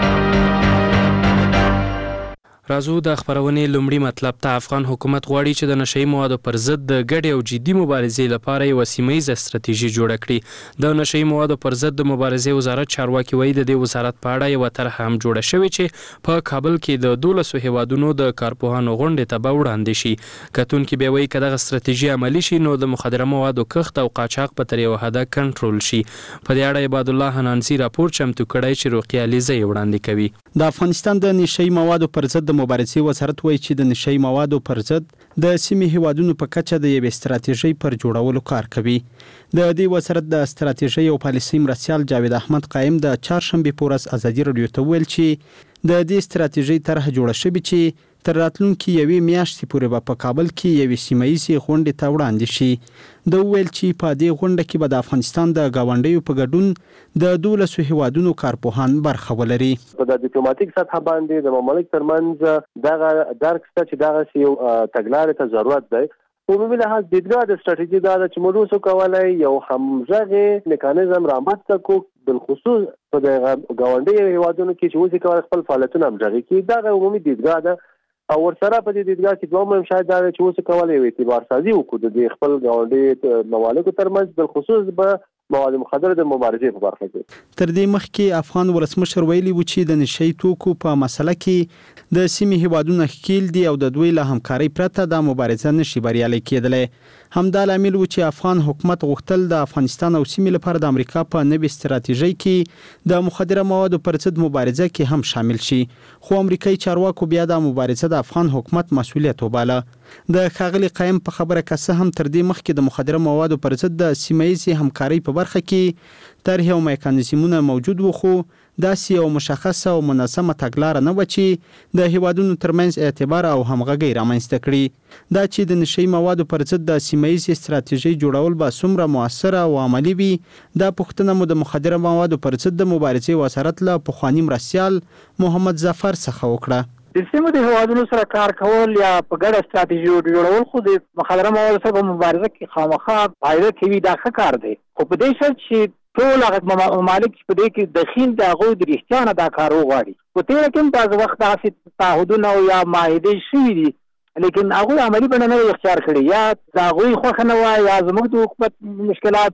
راځو د خپرونې لومړي مطلب ته. افغان حکومت غواړي چې د نشهیي موادو پر ضد د ګډې او جدي مبارزې لپاره یوه سیمه ییزه ستراتیژي جوړه کړي. د نشهیي موادو پر ضد د مبارزې وزارت چارواکي وایي د دې وزارت په اړه یوه طرحه هم جوړه شوې چې په کابل کې د دولسو هیوادونو د کارپوهانو غونډې ته به وړاندې شي. کتونکي بیا وایي که دغه ستراتیژي عملي شي نو د مخدره موادو کښت او قاچاق به تر یوه حده کنټرول شي. په دې اړه عباد الله حنانسي راپور چمتو کړی چې روقیه لیزه یې وړاندې کوي. د افغانستان د نشهیي موادو پر ضد د مبارزې وزارت وایي چې د نشهیي موادو پر ضد د سیمې هیوادونو په کچه د یوې ستراتیژۍ پر جوړولو کار کوي. د دې وزارت د ستراتیژۍ او پالیسۍ مرستیال جاوید احمد قایم د چهارشنبې په ورځ ازادي راډیو ته وویل چې د دې ستراتیژۍ طرح جوړه شوې چې تر راتلونکي یوې میاشتې پورې به په کابل کې یوې سیمه ییزې غونډې ته وړاندې شي. د وویل چې په دې غونډه کې به د افغانستان د ګاونډیو په ګډون د دولسو هیوادونو کارپوهان برخه ولري. په د ډیپلوماټیک سطح باندې د ممالک ترمنځ دغه درک شته چې دغه یو تګلارې ته ضرورت دی. په عمومي لحاظ دیدګاه د ستراتیژي دا ده چې موږ اوس کولی یو همغږی میکانیزم رامنځته کړو بالخصوص په د ګاونډیو هیوادونو کې چې اوس یې کولی خپل فعالیتونه همغږي کړي. دغه عمومي دیدګاه ده او ورسره په دې دیدګاه کې دوه مهم شاید دا چې اوس کولی یو اعتبار سازي وکړو د خپل ګاونډي ممالکو ترمنځ بالخصوص به مواد مخدره د مبارزې په برخه کې. تر دې مخکې افغان ولسمشر ویلي و چې د نشهیي توکو په مسله کې د سیمې هیوادونه ښکیل دي او د دوی له همکارۍ پرته دا مبارزه نشي بریالۍ کېدلی. همدا لامل و چې افغان حکومت غوښتل د افغانستان او سیمې لپاره د امریکا په نوې ستراتیژۍ کې د مخدره موادو پر ضد مبارزه کې هم شامل شي. خو امریکایي چارواکو بیا د مبارزه د افغان حکومت مسؤلیت وباله. د ښاغلي قایم په خبره که څه هم تر دې مخکې د مخدره موادو پر ضد د سیمه ییزې همکارۍ په برخه کې طرحې او میکانیزمونه موجود و خو داسې یو مشخصه او منظمه تګلاره نه وه چې د هیوادونو ترمنځ اعتبار او همغږۍ رامنځته کړي. دا چې د نشهیي موادو پر ضد د سیمه ییزې ستراتیژۍ جوړول به څومره مؤثره او عملي وي دا پوښتنه مو د مخدره موادو پر ضد د مبارزې وزارت له پخواني مرستیال محمد ظفر څخه وکړه. د سیمو د هیوادونو سره کار کول یا په ګډه ستراتیژي جوړول خو د مخدره موادو سره په مبارزه کې خامخا فایده کوي. دا ښه کار دی خو په دې شرط چې ټول هغه ممالک په دې کې دخیل د هغوی د رښتیا نه دا کار وغواړي. په تېره کې هم بعض وخت داسې تعهدونه او یا معاهدې شوي دي لیکن هغوی عملي بڼه نه وي اختیار کړې یا د هغوی خوښه نه وه یا زموږ د حکومت مشکلات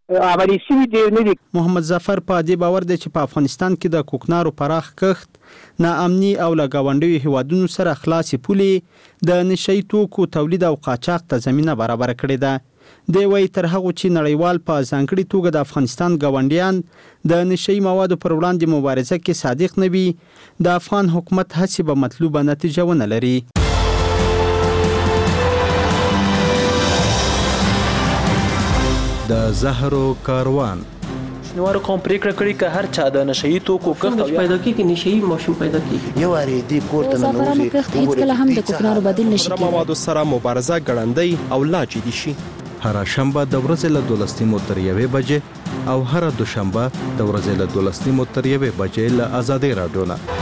عملي شوي دي نه دي. محمد ظفر په دې باور دی چې په افغانستان کې د کوکنارو پراخ کښت ناامني او له ګاونډیو هیوادونو سره خلاصې پولې د نشئی توکو تولید او قاچاق ته زمینه برابر کړې ده. دی وایي تر هغو چې نړیوال په ځانګړي توګه د افغانستان ګاونډیان د نشئی موادو پر وړاندې مبارزه کې صادق نه وي، د افغان حکومت هڅې به مطلوبه نتیجه ونه لري. د زهرو کاروان شنوارو کوم پریکړه کړې چې هر چا د نشئی توکو کښت پیدا کیږي، نشئی ماشوم پیدا کیږي. یو اړې دی کوړه نه نوځي هیڅ کله هم د کوکنارو بدیل نشي کېدای. موادو سره مبارزه ګړندۍ او لا جدي شي. هر شنبه د ورځې له دولس نیمو تر یوې بجې او هر دوشنبه د ورځې له دولس نیمو تر یوې بجې له آزادۍ راډیو نه.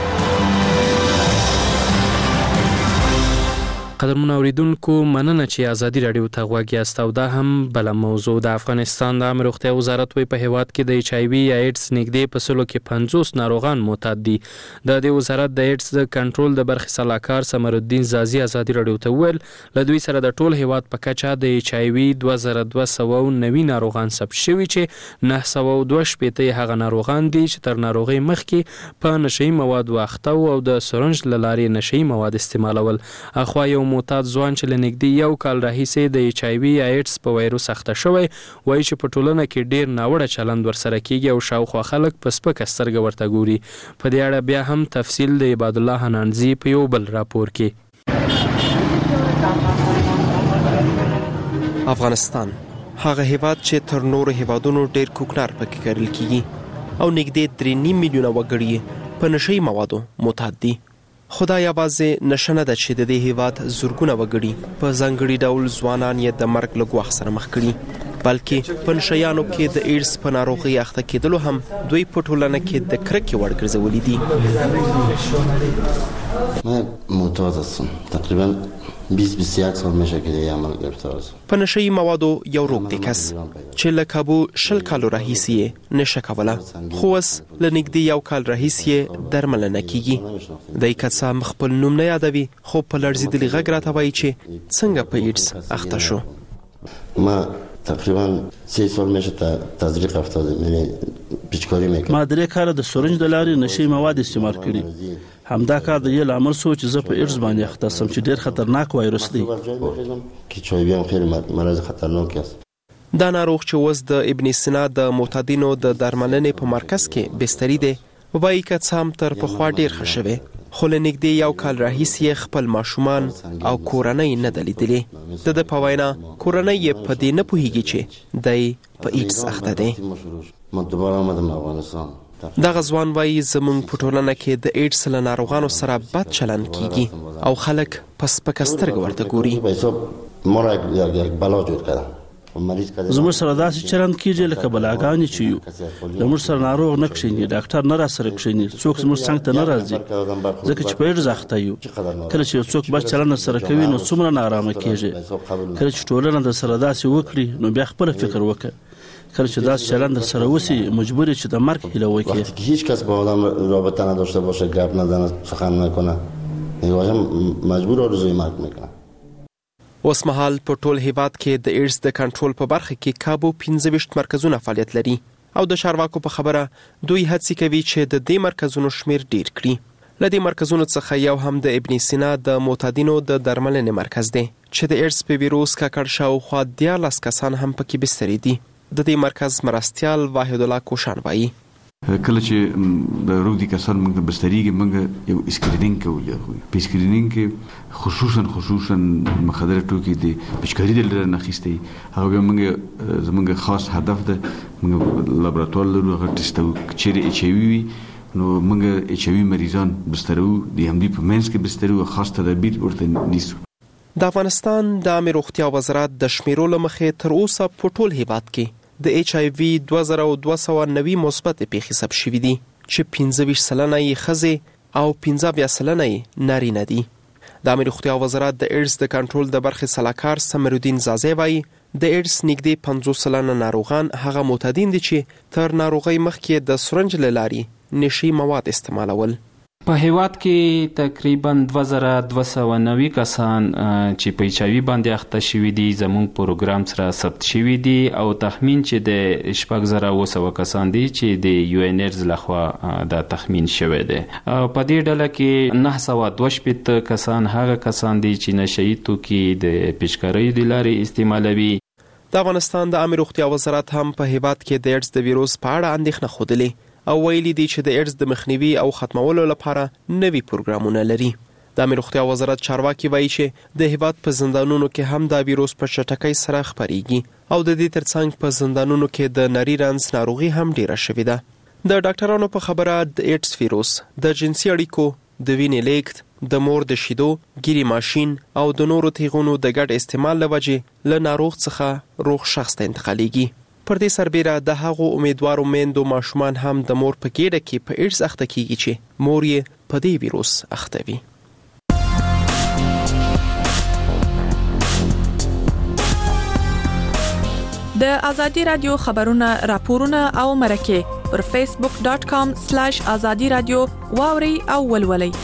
قدرمن اوریدونکو مننه چې ازادي رادیو ته غوږ یاست او دا هم بل موضوع د افغانستان د عامه روغتیا وزارت وی په هیواد کې د ایچ آی وی یا ایډز نږدې په سلو کې پنځوس ناروغان معتاد دي. د دې وزارت د ایډز د کنټرول د برخې سلاکار سمرالدین زازي ازادي رادیو ته ویل له دوی سره د ټول هیواد په کچه د ایچ آی وی دوه زره دوه سوه نوي ناروغان ثبت شوي چې نه سوه دوه شپېته هغه ناروغان دي چې تر ناروغۍ مخکې په نشئی موادو اخته او د سرنج له لارې نشئی مواد استعمالول. اخوا یو معتاد ځوان چې له نږدې یو کال راهیسې د ایچ آی وی یا ایډز په وایروس اخته شوی وایي چې په ټولنه کې ډیر ناوړه چلند ورسره کیږي او شاوخوا خلک په سپکه سترګه ورته ګوري. په دې اړه بیا هم تفصیل د عباد الله حنانزي په یو بل راپور کې. افغانستان هغه هیواد چې تر نورو هیوادونو ډیر کوکنار پکې کرل کیږي او نږدې درې نیم میلیونه وګړي په نشئی موادو معتاد دي. خدای یوازې نشنه ده چې د دې هیواد زورګونه وګړي په ځانګړي ډول ځوانان یې د مرګ له ګواښ سره مخ کړي، بلکې په نشیانو کې د ایډز په ناروغۍ اخته کېدلو هم دوی په ټولنه کې د کرکې وړ ګرځولي دي. من معتاد هستم، تقریبا بیست بیست و یک سال میشه که دیگه عمل گرفتار هستم. په نشئی موادو یو روغ دی کس چې له کابو شل کالو راهیسې یې نشه کوله، خو اوس له نږدې یو کال راهیسې یې درملنه کیږي. دی کسا خپل نوم نه یادوي خو په لړزېدلي غږ راته وایي چې څنګه په ایډز اخته شو. ما تقریبا سه سال میشه تزریق افتاده، یعنی پیچکاری میکنم. ما درې کاله د سرنج د لارې نشئی مواد استعمال کړي. همدا کار د یو لامل سو چې زه په ایډز باندې اخته سم چې ډیر خطرناک وایروس دی. کې چوي بیا خیلی مرض خطرناک است. دا ناروغ چې اوس د ابن سینا د معتادینو د درملنې په مرکز کې بستری دی وایي که څه هم تر پخوا ډیر ښه شوی، خو له نږدې یو کال راهیسې خپل ماشومان او کورنۍ نه ده لیدلې. د ده په وینا کورنۍ یې په دې نه پوهیږي چې دی په ایډز اخته دی. ما دوباره آمدم افغانستان. دغه ځوان وایي زموږ په ټولنه کې د ایډز له ناروغانو سره بد چلند کیږي او خلک په سپکه سترګه ورته ګوري. ما را یک بلا جوړ کړه. زموږ سره داسې چلند کیږي لکه بلاګانې چې یو، زموږ سره ناروغ نه کښیني، ډاکټر نه را سره کښیني، څوک زموږ څنګ ته نه راځي ځکه چې په ایډز اخته یو. کله چې یو څوک بد چلند سره کوي نو څومره ناارامه کیږي. کله چې ټولنه در سره داسې وکړي نو بیا خپل فکر وکړه. کله چې داسې چلند در سره وسی مجبور یې چې د مرګ هیله وکړي. وقتی که هیچ کس با آدم رابطه نداشته باشه، گپ نزنه، سخن نکنه، یوازې مجبور آرزوی مرګ میکنه. اوس مهال په ټول هیواد کې د ایډز د کنټرول په برخه کې کابو پنځه ویشت مرکزونه فعالیت لري او د چارواکو په خبره دوی هڅې کوي چې د دې مرکزونو شمیر ډیر کړي. له دې مرکزونو څخه یو هم د ابن سینا د معتادینو د درملنې مرکز دی چې د ایډز په ویروس ککړ شاوخوا دیارلس کسان هم پکې بستري دي. د دې مرکز مرستیال واحد الله کوشان وایي کله چې د روغ دي کسان موږ د بستریږي موږ یو اسکرینینګ کوو. په اسکرینینګ کې خصوصا خصوصا مخدره ټوکي دي پچکاري دل نه خسته هغه موږ زموږ خاص هدف ده. موږ لابراتوار لرو هغه ټیسټو چې ایچ آی وی نو موږ ایچ آی وی مریضان بسترو دي هم دي په منځ کې بسترو خاص تدابیر ورته نیسو. د افغانستان د عامه روغتیا وزارت د شمیرو لمخې تر اوسه په ټول هیواد کې د ایچ آی وی دوه زره دوه سوه نوي مثبت پیښې ثبت شوي دي چې پنځه ویشت سلنه یې ښځې او پنځه اویا سلنه یې نارینه دي. د عامه روغتیا وزارت د ایډز د کنټرول د برخې سلاکار سمرالدین زازي وایي د ایډز نږدې پنځوس سلنه ناروغان هغه معتادین دي چې تر ناروغۍ مخکې د سرنج له لارې نشي مواد استعمالول. په هیواد کې تقریبا دوه زره دوه سوه نوي کسان چې په ایچ آی وي باندې اخته شوي دي زموږ پروګرام سره ثبت شوي دي او تخمین چې د شپږ زره اوه سوه کسان دي چې د یو ان ایرز لخوا دا تخمین شوی دی. په دې ډله کې نه سوه دوه شپېته کسان هغه کسان دي چې نشهیي توکي د پیچکاریو د لارې استعمالوي. د افغانستان د عامه روغتیا وزارت هم په هیواد کې د ایډز د ویروس په اړه اندېښنه ښودلې او ویلي دي چې د ایډز د مخنیوي او ختمولو لپاره نوي پروګرامونه لري. د عامه روغتیا وزارت چارواکي وایي چې د هیواد په زندانونو کې هم دا ویروس په چټکۍ سره خپریږي او د دې ترڅنګ په زندانونو کې د نري رنځ ناروغي هم ډیره شوې ده. د ډاکټرانو په خبره د ایډز ویروس د جنسي اړیکو، د وینې لیږد، د مور د شیدو، ګیري ماشین او د نورو تیغونو د ګډ استعمال له وجې له ناروغ څخه روغ شخص ته انتقالیږي. پر دې سربیره د هغو امیدوارو میندو ماشومان هم د مور په ګېډه کې په ایډز اخته کیږي چې مور یې په دې ویروس اخته وي. د ازادي رادیو خبرونه، راپورونه او مرکه پر فیسبوک ډاٹ کام سلیش ازادي رادیو واوري او ولولئ.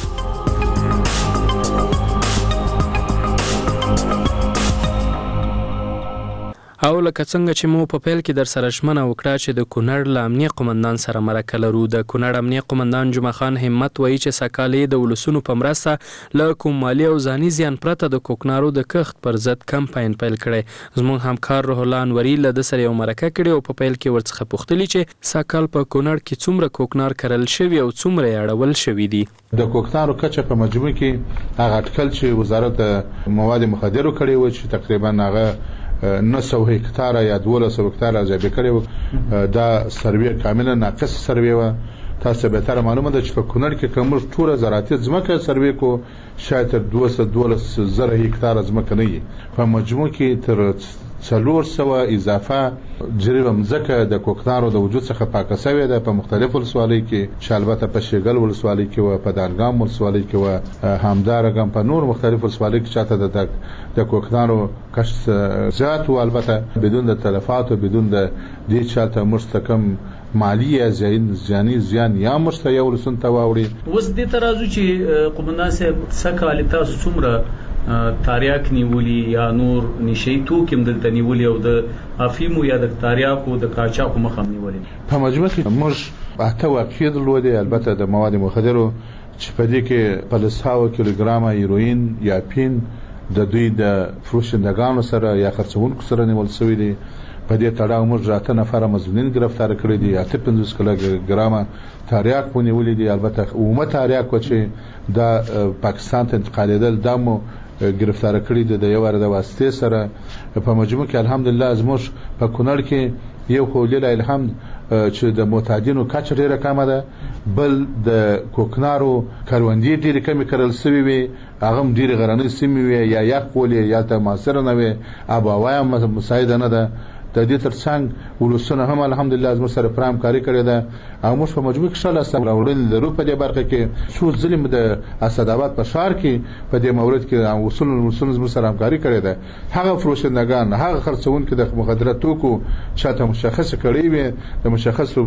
او لکه څنګه چې مو په پیل کې در سره ژمنه وکړه چې د کونړ له امنیه قومندان سره مرکه لرو. د کونړ امنیه قومندان جمعه خان همت وایي چې سږکال د ولسونو په مرسته له کوم مالي او ځاني زیان پرته د کوکنارو د کښت پر ضد کمپاین پیل کړی. زموږ همکار روح الله انوري له ده سره یو مرکه کړې او په پیل کې ورڅخه پوښتلي چې سږکال په کونړ کې څومره کوکنار کرل شوي او څومره یې اړول شوي دي. د کوکنارو کچه په مجموع کې هغه اټکل چې وزارت د مواد مخدرو کړی و چې تقریبا هغه نه سو هکتاره یا دوله سو هکتاره ځای کړی دا سروې کاملا ناقص سروې و. تاسو به تر معلومه ده چې په کونړ کې کوم ټوله زراعتي ځمکه سروې کو شاید تر دوه سوه دولس زره هکتاره ځمکه نه وي. په مجموع کې تر څلور سوه اضافه جریبه مځکه د کوکنارو د وجود څخه پاکه شوې ده په مختلفو ولسوالیو کې چې البته په شیګل ولسوالۍ کې و، په دانګام ولسوالۍ کې و، همدارنګه په نور مختلفو ولسوالیو کې چاته د د کوکنارو کشت زیات و، البته بدون د تلفات او بدون د دې چاته مستقم مالی یا زیانی زیان یا مشته یو لسون ته واوړي. اوس دې ترازو چې قومندان صاحب سږکال تاسو څومره تاریاک نیولی یا نور نشي توکم دلته نیولی او د افیمو یا د تاریاکو د قاچاقو مخه نیولی؟ په مجموع کې موږ اته واقعې درلودې، البته د مواد مخدرو چې په دې کې په لسهاوو کیلوګرامه هیروین یا پین د دوی د فروشندگانو سره یا خرڅونکو سره نیول شوی دی. په دې تړاو موږ اته نفر مزنین گرفتار کړی دي، اته پنځوس کیلوګرامه تاریاک په نیولې دي. البته عمومي تاریاک چې د پاکستان ته انتقالېدل دمو گرفتار کړی د یو ور د واسطې سره. په مجموع کې الحمدلله زموږ په کونړ کې یو خو لله الحمد چې د معتادینو کچه ډیره کمه ده، بل د کوکنارو کروندې ډیره کمې کرل سوي وي، هغه هم ډیره غرنۍ سیمې وي یا یخ ولې یا ته معاصره نه وي، آب و هوا هم مساعده نه ده. د دې ترڅنګ ولسونه هم الحمدلله زموږ سره پرام کاری کړی ده او موږ په مجموع کې شل سم راوړل لرو. په دې برخه کې څو ظلم د اسداباد په شهر کې په دې مورد کې اصول اصول زموږ سره همکاري کړې ده. هغه فروشندگان، هغه خرڅونکو د مخدرات توکو چاته مشخص کړی وي، د مشخصو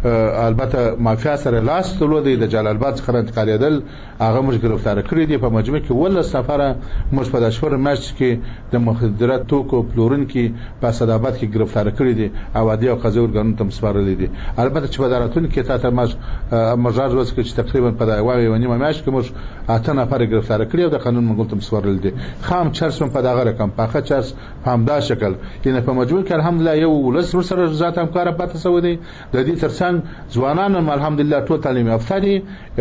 البته مافیا سره لاس تلودي د جلال آباد څخه انتقالیدل هغه موږ گرفتار کړی دي. په مجموع کې ول سفره موږ په داشور مېچ کې د مخدرات توکو پلورن کې په اسداباد کې گرفتار کړی دي او عادي او قضایي ورګانو ته مسپارل دي. البته چې بدارتون کې تاسو ماج مجاز وس کې تقریبا په دغه و نیمه میاشت کې موږ اته نفر گرفتار کړی او د قانون منګول ته مسپارل دي. خام چرس په دغه رقم پاخه چرس په همدا شکل ینه په مجموع کې الحمدلله یو ولس سره ذات همکار پاتې سو دي. د دې ترڅنګ ځوانان الحمدلله ټول تعلیم یافته دي.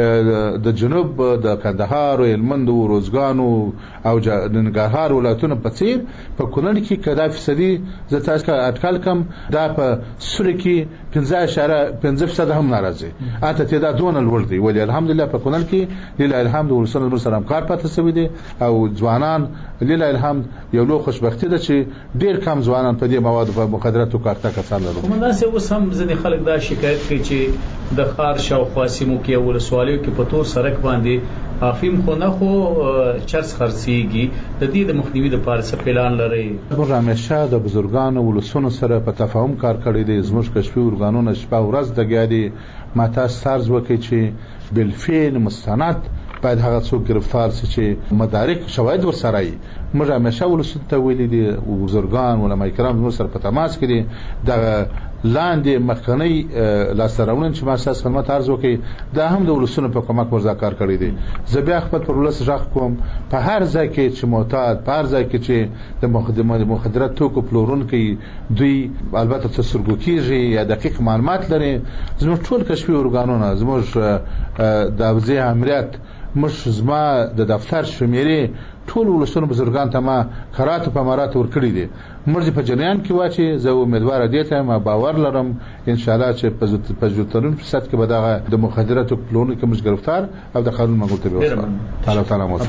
د جنوب د کندهار او هلمند او روزګانو او د ننګرهار ولایتونو په څیر په کونړ کې کدا فیصدي زته اټکل کم دا په سوري کې پنځه اشاره پنځه فیصد هم ناراضي اته تعداد دون لوړ دی. ولی الحمدلله په کونړ کې لله الحمد ورسره نور سره کار پاتې سوي دي او ځوانان لله الحمد یو لوی خوشبختی ده چې ډیر کم ځوانان په دې مواد په مخدراتو کارته کسان لري. کومه څه اوس هم ځنې خلک دا شکایت کوي چې د خار شاوخوا سیمو کې ولسوالیو کې په تور سړک باندې افیم خو نه خو چرس خرڅيږي د دې د مخنیوي لپاره څه پلان لري؟ موږ همیشه د بزرګانو ولسونو سره په تفاهم کار کړی دی. زموږ کشفي ارګانونه شپه ورځ دګیا دي. ما تاسو سرز وکړي چې بالفعل مستند باید هغه څوک گرفتار شي چې مدارک شواهد ورسره وي. موږ همیشه ولسونو ته ویلي دي، بزرګان علما کرام زموږ سره په تماس کې دي. د لاندې مخکنی لاسته راوړنې چې ما اساس خدمت عرض وکړي دا هم د ولسونو په کومک ورځا کار کړی دی. زه بیا خپل پر ولس ژغ کوم په هر ځای کې چې معتاد، په هر ځای کې چې د مخدرات توکو پلورونکي دوی البته څه سرګو کیږي یا دقیق معلومات لري، زموږ ټول کشفي ارګانونه، زموږ د وزیر امریت، مش زما د دفتر شمیرې ټول ولسونو بزرګان ته ما خرات په مرات ور کړی دي. مرزي په جریان کې واچي. زه امیدوار دي ته ما باور لرم ان شاء الله چې په ژوندون فساد کې به دا د مخدراتو پلون کې مش گرفتار او د قانون منګول ته وسه. تعالی تعالی مو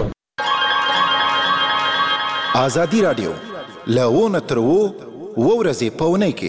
آزادی رادیو لاونه ترو ورځې پونه کې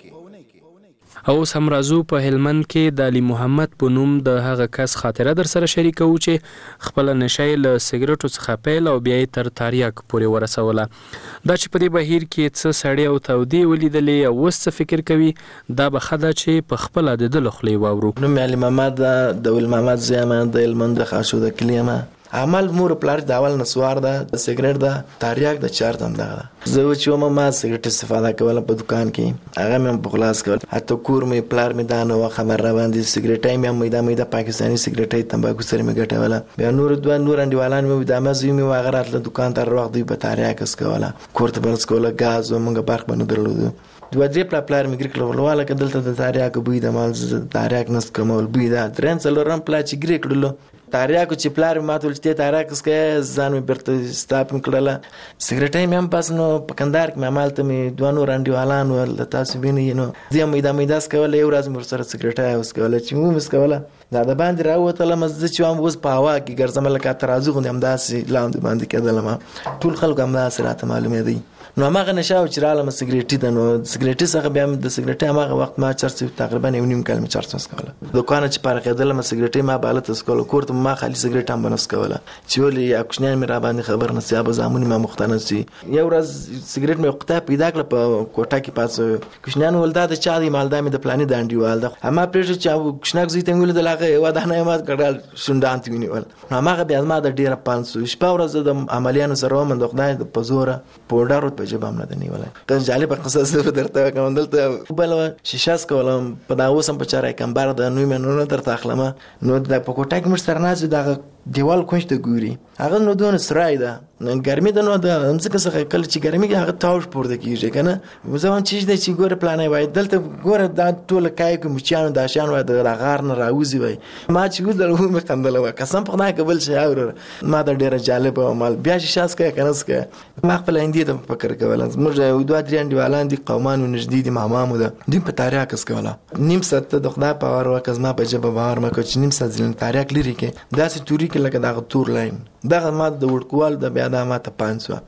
او سم رازو په هلمند کې د علي محمد په نوم د هغه کس خاطره در سره شریکو چې خپل نشای له سیګریټو څخه پیل او بیا تر تاریاک پورې ورسوله. دا چې په دې بهیر کې څه سړی او تودي ولیدلې او وس فکر کوي دا به خدا چې په خپل د دل خلی واورو. نو علي محمد د ول محمد زمان د هلمند خاصو د کلیمه عمل مور پلار د اول نسوار ده د سیګریټ ده تاریاک د چار دم ده. زه چې ما ما سیګریټ استفاده کوله په دکان کې هغه مې په خلاص کول. حتی کور مې پلار مې دانه و خبر را باندې سیګریټ مې مېدا مېدا پاکستاني سیګریټ تمباکو سره مې ګټوله. بیا نور دوه نور انډیوالان مې د مزي مې واغرات له دکان تر وخت دی په تاریاک اس کوله. کورته برس کوله غاز و مونږه برخ باندې درلودو. دوه درې پلا پلار مې ګریکل ولواله کدلته د تاریاک بوی د مال تاریاک نس کومول بوی دا ترن څلورم پلا چې ګریکلو تاریاکو چې پلار ماته ولته تاریاک اسکه ځان مې برته ستاپم کړله. سیګریټ مې هم پاس نو په کندهار کې مې مالته مې دوه نور انډیوالان ول تاسو وینئ نو دې مې د مې داس کوله یو ورځ مې سره سیګریټ اوس کوله چې مو مس کوله دا د باندې راوته مزه چې هم اوس په هوا کې ګرځم لکه ترازو غوندم داسې لاندې باندې کېدل. ما ټول خلک هم داسې راته معلومه دي. نو هغه نشاو چې رااله سیګریټ ده. نو سیګریټ څخه بیا د سیګریټ هغه وخت ما چرڅ تقریبا یو نیم کال مې چرڅ کوله. دوکان چې پاره کېدل ما سیګریټ ما بالته سکول کوړته ما خالي سیګریټ هم بنس کوله چې ولې یا کوښنیان مې را باندې خبر نه سیابه زامن ما مختنه سي. یو ورځ سیګریټ مې وخته پیدا کړ په کوټه کې پاس کوښنیان ولدا د چا دی مالدا مې د پلانې د انډیوال ده اما پرېږه چې کوښناک زیته ویل د لاغه یو دانه ما کړل شوندانت وینول. نو هغه بیا ما د ډیره پانسو شپه ورځ د عملیانو سره ومن د خدای د پزوره پوډر په جبام نه دی ولا ته جالب قصه درته کوم دلته بل شیشاس کولم په دا اوسم په چارای کمبار د نوې منونه درته اخلمه. نو د پکوټه کې مر سره نه د دیوال کوښ ته ګوري هغه نو دون سرای ده نن ګرمي ده نو د همڅه څه کله چې ګرمي هغه تاوش پورته کیږي کنه زه هم چې د چې ګوره پلانې وای دلته ګوره دا ټول کای کوم چانو دا شان وای د غار نه راوځي وای ما چې ګل له مې خندل وای قسم په نه قبل شي اور ما دا ډیره جالب مال بیا چې شاس کې کنه سکه ما خپل هندي د فکر کول موږ یو دوه درې انډیوالان دي قومان نږدې دي مامامو ده دیم په تاریخ کس کوله نیم ساعت د خدای په اور وکز ما په جبه بار ما کوچ نیم ساعت ځلن تاریخ لري کې داسې توري کې لکه دا تور لاین دغه ما د وړکوال د بیا د ما ته پانسو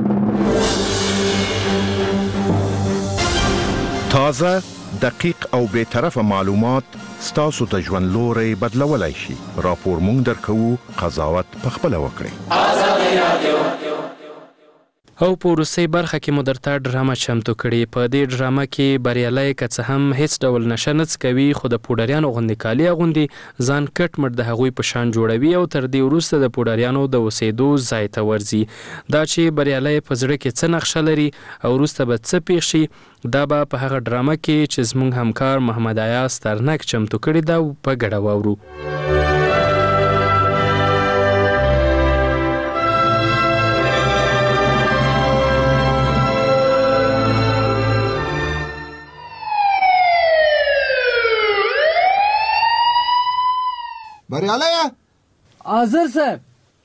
تازه دقیق او به طرفه معلومات ستاسو ته ژوند لوري بدلولای شي. راپور مونږ درکو قضاوت په خپل وکړي. آزادي رادیو او په روسي برخه کې مو درته ډرامه چمتو کړي. په دې ډرامه کې بریالي که څه هم هیڅ ډول نشه نڅ کوي خو د پوډریانو غوندې کالي اغوندي ځان کټ مټ د هغوی په شان جوړوي او تر دې وروسته د پوډریانو د اوسېدو ځای ته ورځي. دا چې بریالي په زړه کې څه نقشه لري او وروسته به څه پیښ شي دا به په هغه ډرامه کې چې زموږ همکار محمد ایاز ترنک چمتو کړي دا په ګډه واورو. بریالیه حاضر صاحب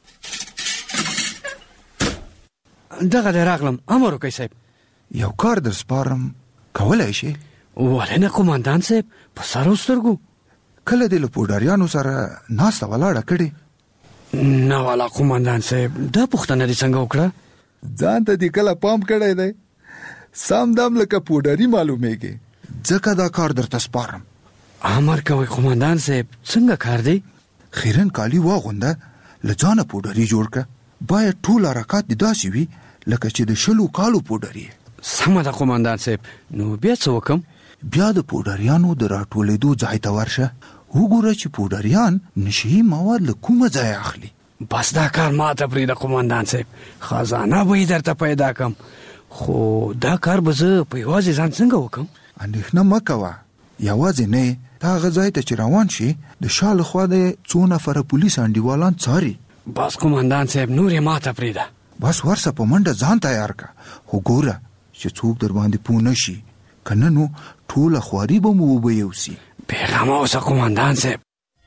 دغه دی راغلم امر وکړئ صاحب. یو کار در سپارم کولی شي؟ ولې نه قومندان صاحب په سر او سترګو. کله دې له پوډریانو سره ناسته ولاړه کړې؟ نه والا قومندان صاحب دا پوښتنه دې څنګه وکړه؟ ځان ته دې کله پام کړی دی سم دم لکه پوډري معلومیږي ځکه دا کار درته سپارم. امر کوئ قومندان صاحب څنګه کار دی؟ خیرن کالی واغونده لځانه پوډري جوړ کړه، باید ټول حرکات دې داسې وي لکه چې د شلو کالو پوډري. سمه ده قومندان صاحب، نو بیا څه وکم؟ بیا د پوډریانو د راټولېدو ځای ته ورشه، وګوره چې پوډریان نشي مواد له کومه ځای اخلي. بس دا کار ماته پرېږده قومندان صاحب، خزانه به یې درته پیدا کم، خو دا کار به زه په یوازې ځان څنګه وکم؟ اندېښنه مه کوه، یوازې نه ته هغه ځای ته چې روان شي د شا لخوا د څو نفره پولیس انډیوالان څاري. بس قومندان صاحب نور یې ماته پرېږده. بس ورسه په منډه ځان تیار کړه، خو ګوره چې څوک در باندې پوه نه شي، که نه نو ټوله خواري به مو وبه یوسي. بېغمه اوسه قومندان صاحب.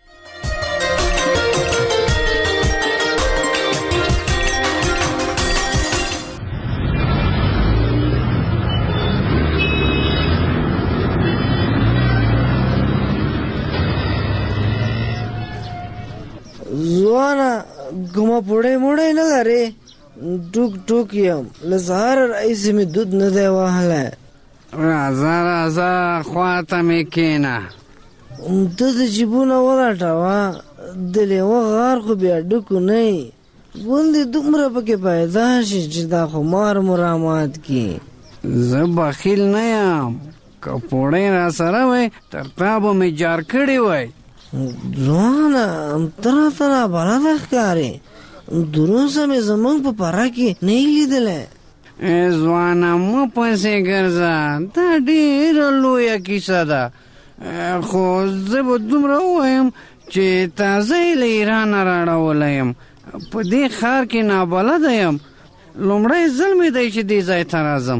ځوانه کومه پوړی موړی نه لرې؟ ټوک ټوک یم، له سهاره راهیسې مې دود نه دی وهلی. راځه راځه خواته مې کښېنه. ته د جیبونه ولټوه، د لیوه غار خو بیا ډکو نه یي، غوندې دومره پکې پیدا شي چې دا خمار مو رامات کړي. زه بخیل نه یم، که پوړی را سره وی تر تا به مې جار کړی وی. ځوانه ته راته نابلده ښکارې، دروسه مې زموږ په پره کې نه یې لیدلی. ای ځوانه مه پسې ګرځه، دا ډېره لویه کیسه ده، خو زه به دومره ووایم چې تازه یې له ایرانه راړولی یم، په دې ښار کې نابلده یم، لومړی ځل مې دی چې دې ځای ته راځم.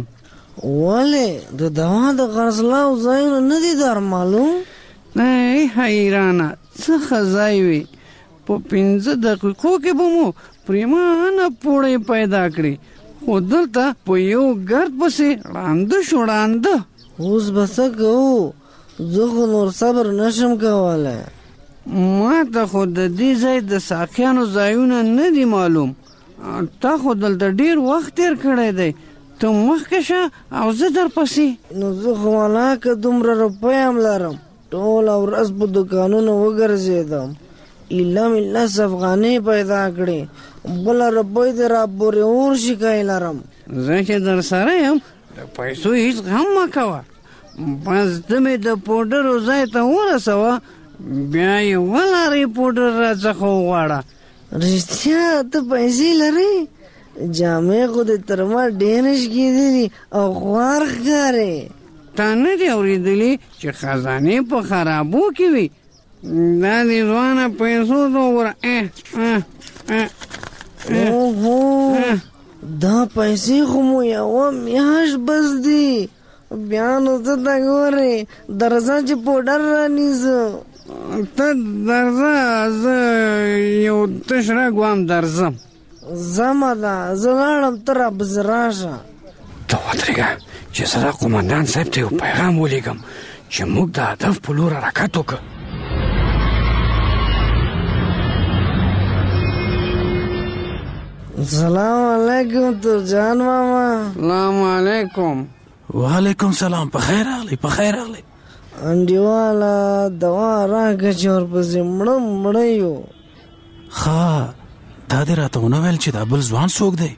ولې د دوا د خرڅلاو ځایونه نه دي در معلوم؟ ای حیرانه څه ښه ځای وي، په پنځه دقیقو کې به مو پرېمانه پوړی پیدا کړي، خو دلته په یو ګرد پسې ړانده شو ړانده. اوس به څه کوو؟ زه خو نور صبر نشم کولی. ما ته خو د دې ځای د ساقیانو ځایونه نه دي معلوم، تا خو دلته ډېر وخت تېر کړی دی، ته مخکې شه او زه در پسې. نو زه خو ولاکه دومره روپۍ هم لرم، ټوله ورځ په دوکانونو وګرځېدم، ایله مې لس افغانۍ پیدا کړې، بله روپۍ دې را پورې ورشي که یې لرم. زه چې در سره یم د پیسو هېڅ غم مه کوه، بس ته مې د پوډرو ځای ته ورسوه، بیا یې ولارې پوډر را څخه وغواړه. رښتیا ته پیسې لرې؟ جامې خو دې تر ما ډېرې شکېدلي او خوار ښکارې. تا نه دي اورېدلي چې خزانې په خرابو کې وي؟ دا دې ځوانه پیسو ته وګوره. اوهو دا پیسې خو مو یوه میاشت بس دي، بیا نو ته ته ګورې درځه چې پوډر رانیسو. ته درځه، زه یو تش رګ درځم. زمه ده، زه لاړم، ته راپسې راشه. ته ودرېږه چې زه دا قومندان صاحب ته یو پیغام ولیږم چې موږ د هدف په لور حرکت وکړو. سلام علیکم ترجان ماما. سلام علیکم. وعلیکم سلام، په خیر راغلی، په خیر راغلی. انډیواله دوا راکړه چې ورپسې مړه مړه یو. ښه دا دې راته ونه ویل چې دا بل ځوان څوک دی؟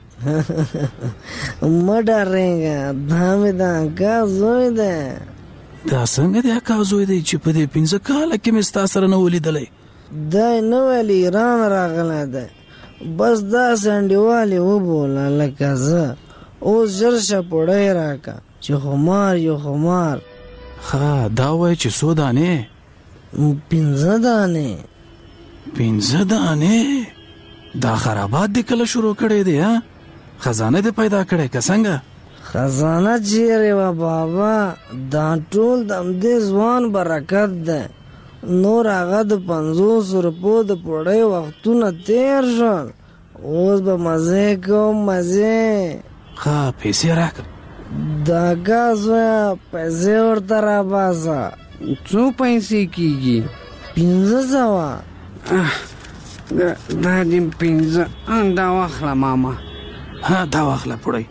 مه ډارېږه، دا مې د اکا زوی دی. دا څنګه د اکا زوی دی چې په دې پنځه کاله کې مې ستا سره نه ولیدلی؟ دی نه ویل ایران راغلی دی، بس داسې انډیوال یې وبوله لکه زه. اوس ژر شه پوړی راکړه چې خمار یو خمار. ښه دا وایي چې څو دانې؟ پنځه دانې. پنځه دانې؟ دا خرابات دې کله شروع کړی دی؟ ها خزانه دې پیدا کړی که څنګه؟ خزانه چیرې وه بابا، دا ټول د همدې ځوان برکت دی. نور هغه د پنځوس روپو د پوړۍ وختونه تېر شول، اوس به مزې کوم مزې. ښه پیسې راکړه. د اکا زویه پیسې ورته راباسه. څو پیسې کېږي؟ پنځه سوه. دا دې پنځه، دا واخله ماما. ها دا واخله پوړۍ.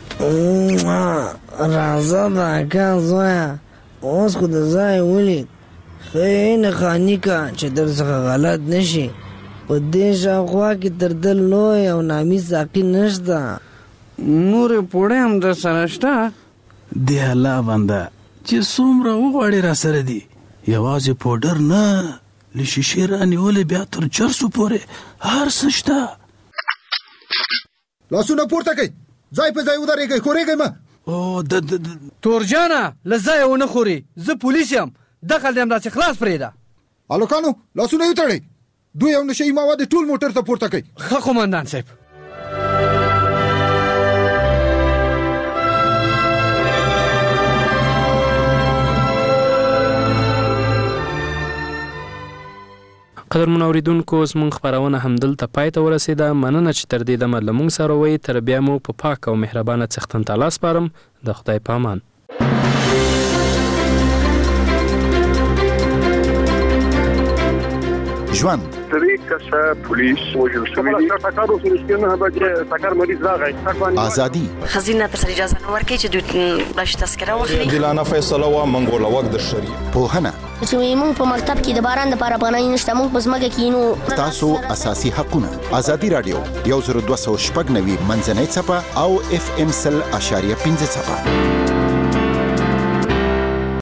راځه د اکا زویه، اوس خو د ځای ولید، ښه یې نښاني که چې در څخه غلط نه شي. په دې شاوخوا کې تر ده لوی او نامي ساقي نشته. نورې پوړې هم در سره شته؟ دی الله بنده چې څومره وغواړې را سره دي، یوازې پوډر نه، له شیشې رانیولې بیا تر چرسو پورې هر څه شته. لاسونه پورته کړئ، ځای په ځای ودرېږئ، ښورېږئ مه. او د د تورجانه له ځایه ونه خوري، زه پولیس یم، دخل دې همداسې خلاص پرېږده. هلکانو لاسونه یې وتړئ، دوی او نشهیي مواد ټول موټر ته پورته کړئ. ښه قومندان صاحب. قدرمن اوریدونکو، زموږ خپرونه همدلته پای ته ورسېده. مننه چې تر دې دمه له موږ سره وئ. تر بیا مو په پاک او مهربانه څښتن ته لاس سپارم. د خدای په امان. ژوند درې کسه پولیس وژل شوي دي. ټکر وشو چې نه بچي ټکر مریض راغی. ازادي خزینه تر اجازه نه ورکړي چې دوی باش تذکره واخلي. عادلانه فیصله و منګول وخت د شریعت پوهنه چې موږ په مکتب کې د باران د پاره پناه نشته، موږ په ځمکه کې نو تاسو اساسي حقونه. ازادي رادیو یو زر دوه سوه شپږ نوي منځنۍ څپه او اف ام سل اشاریه پنځه څپه.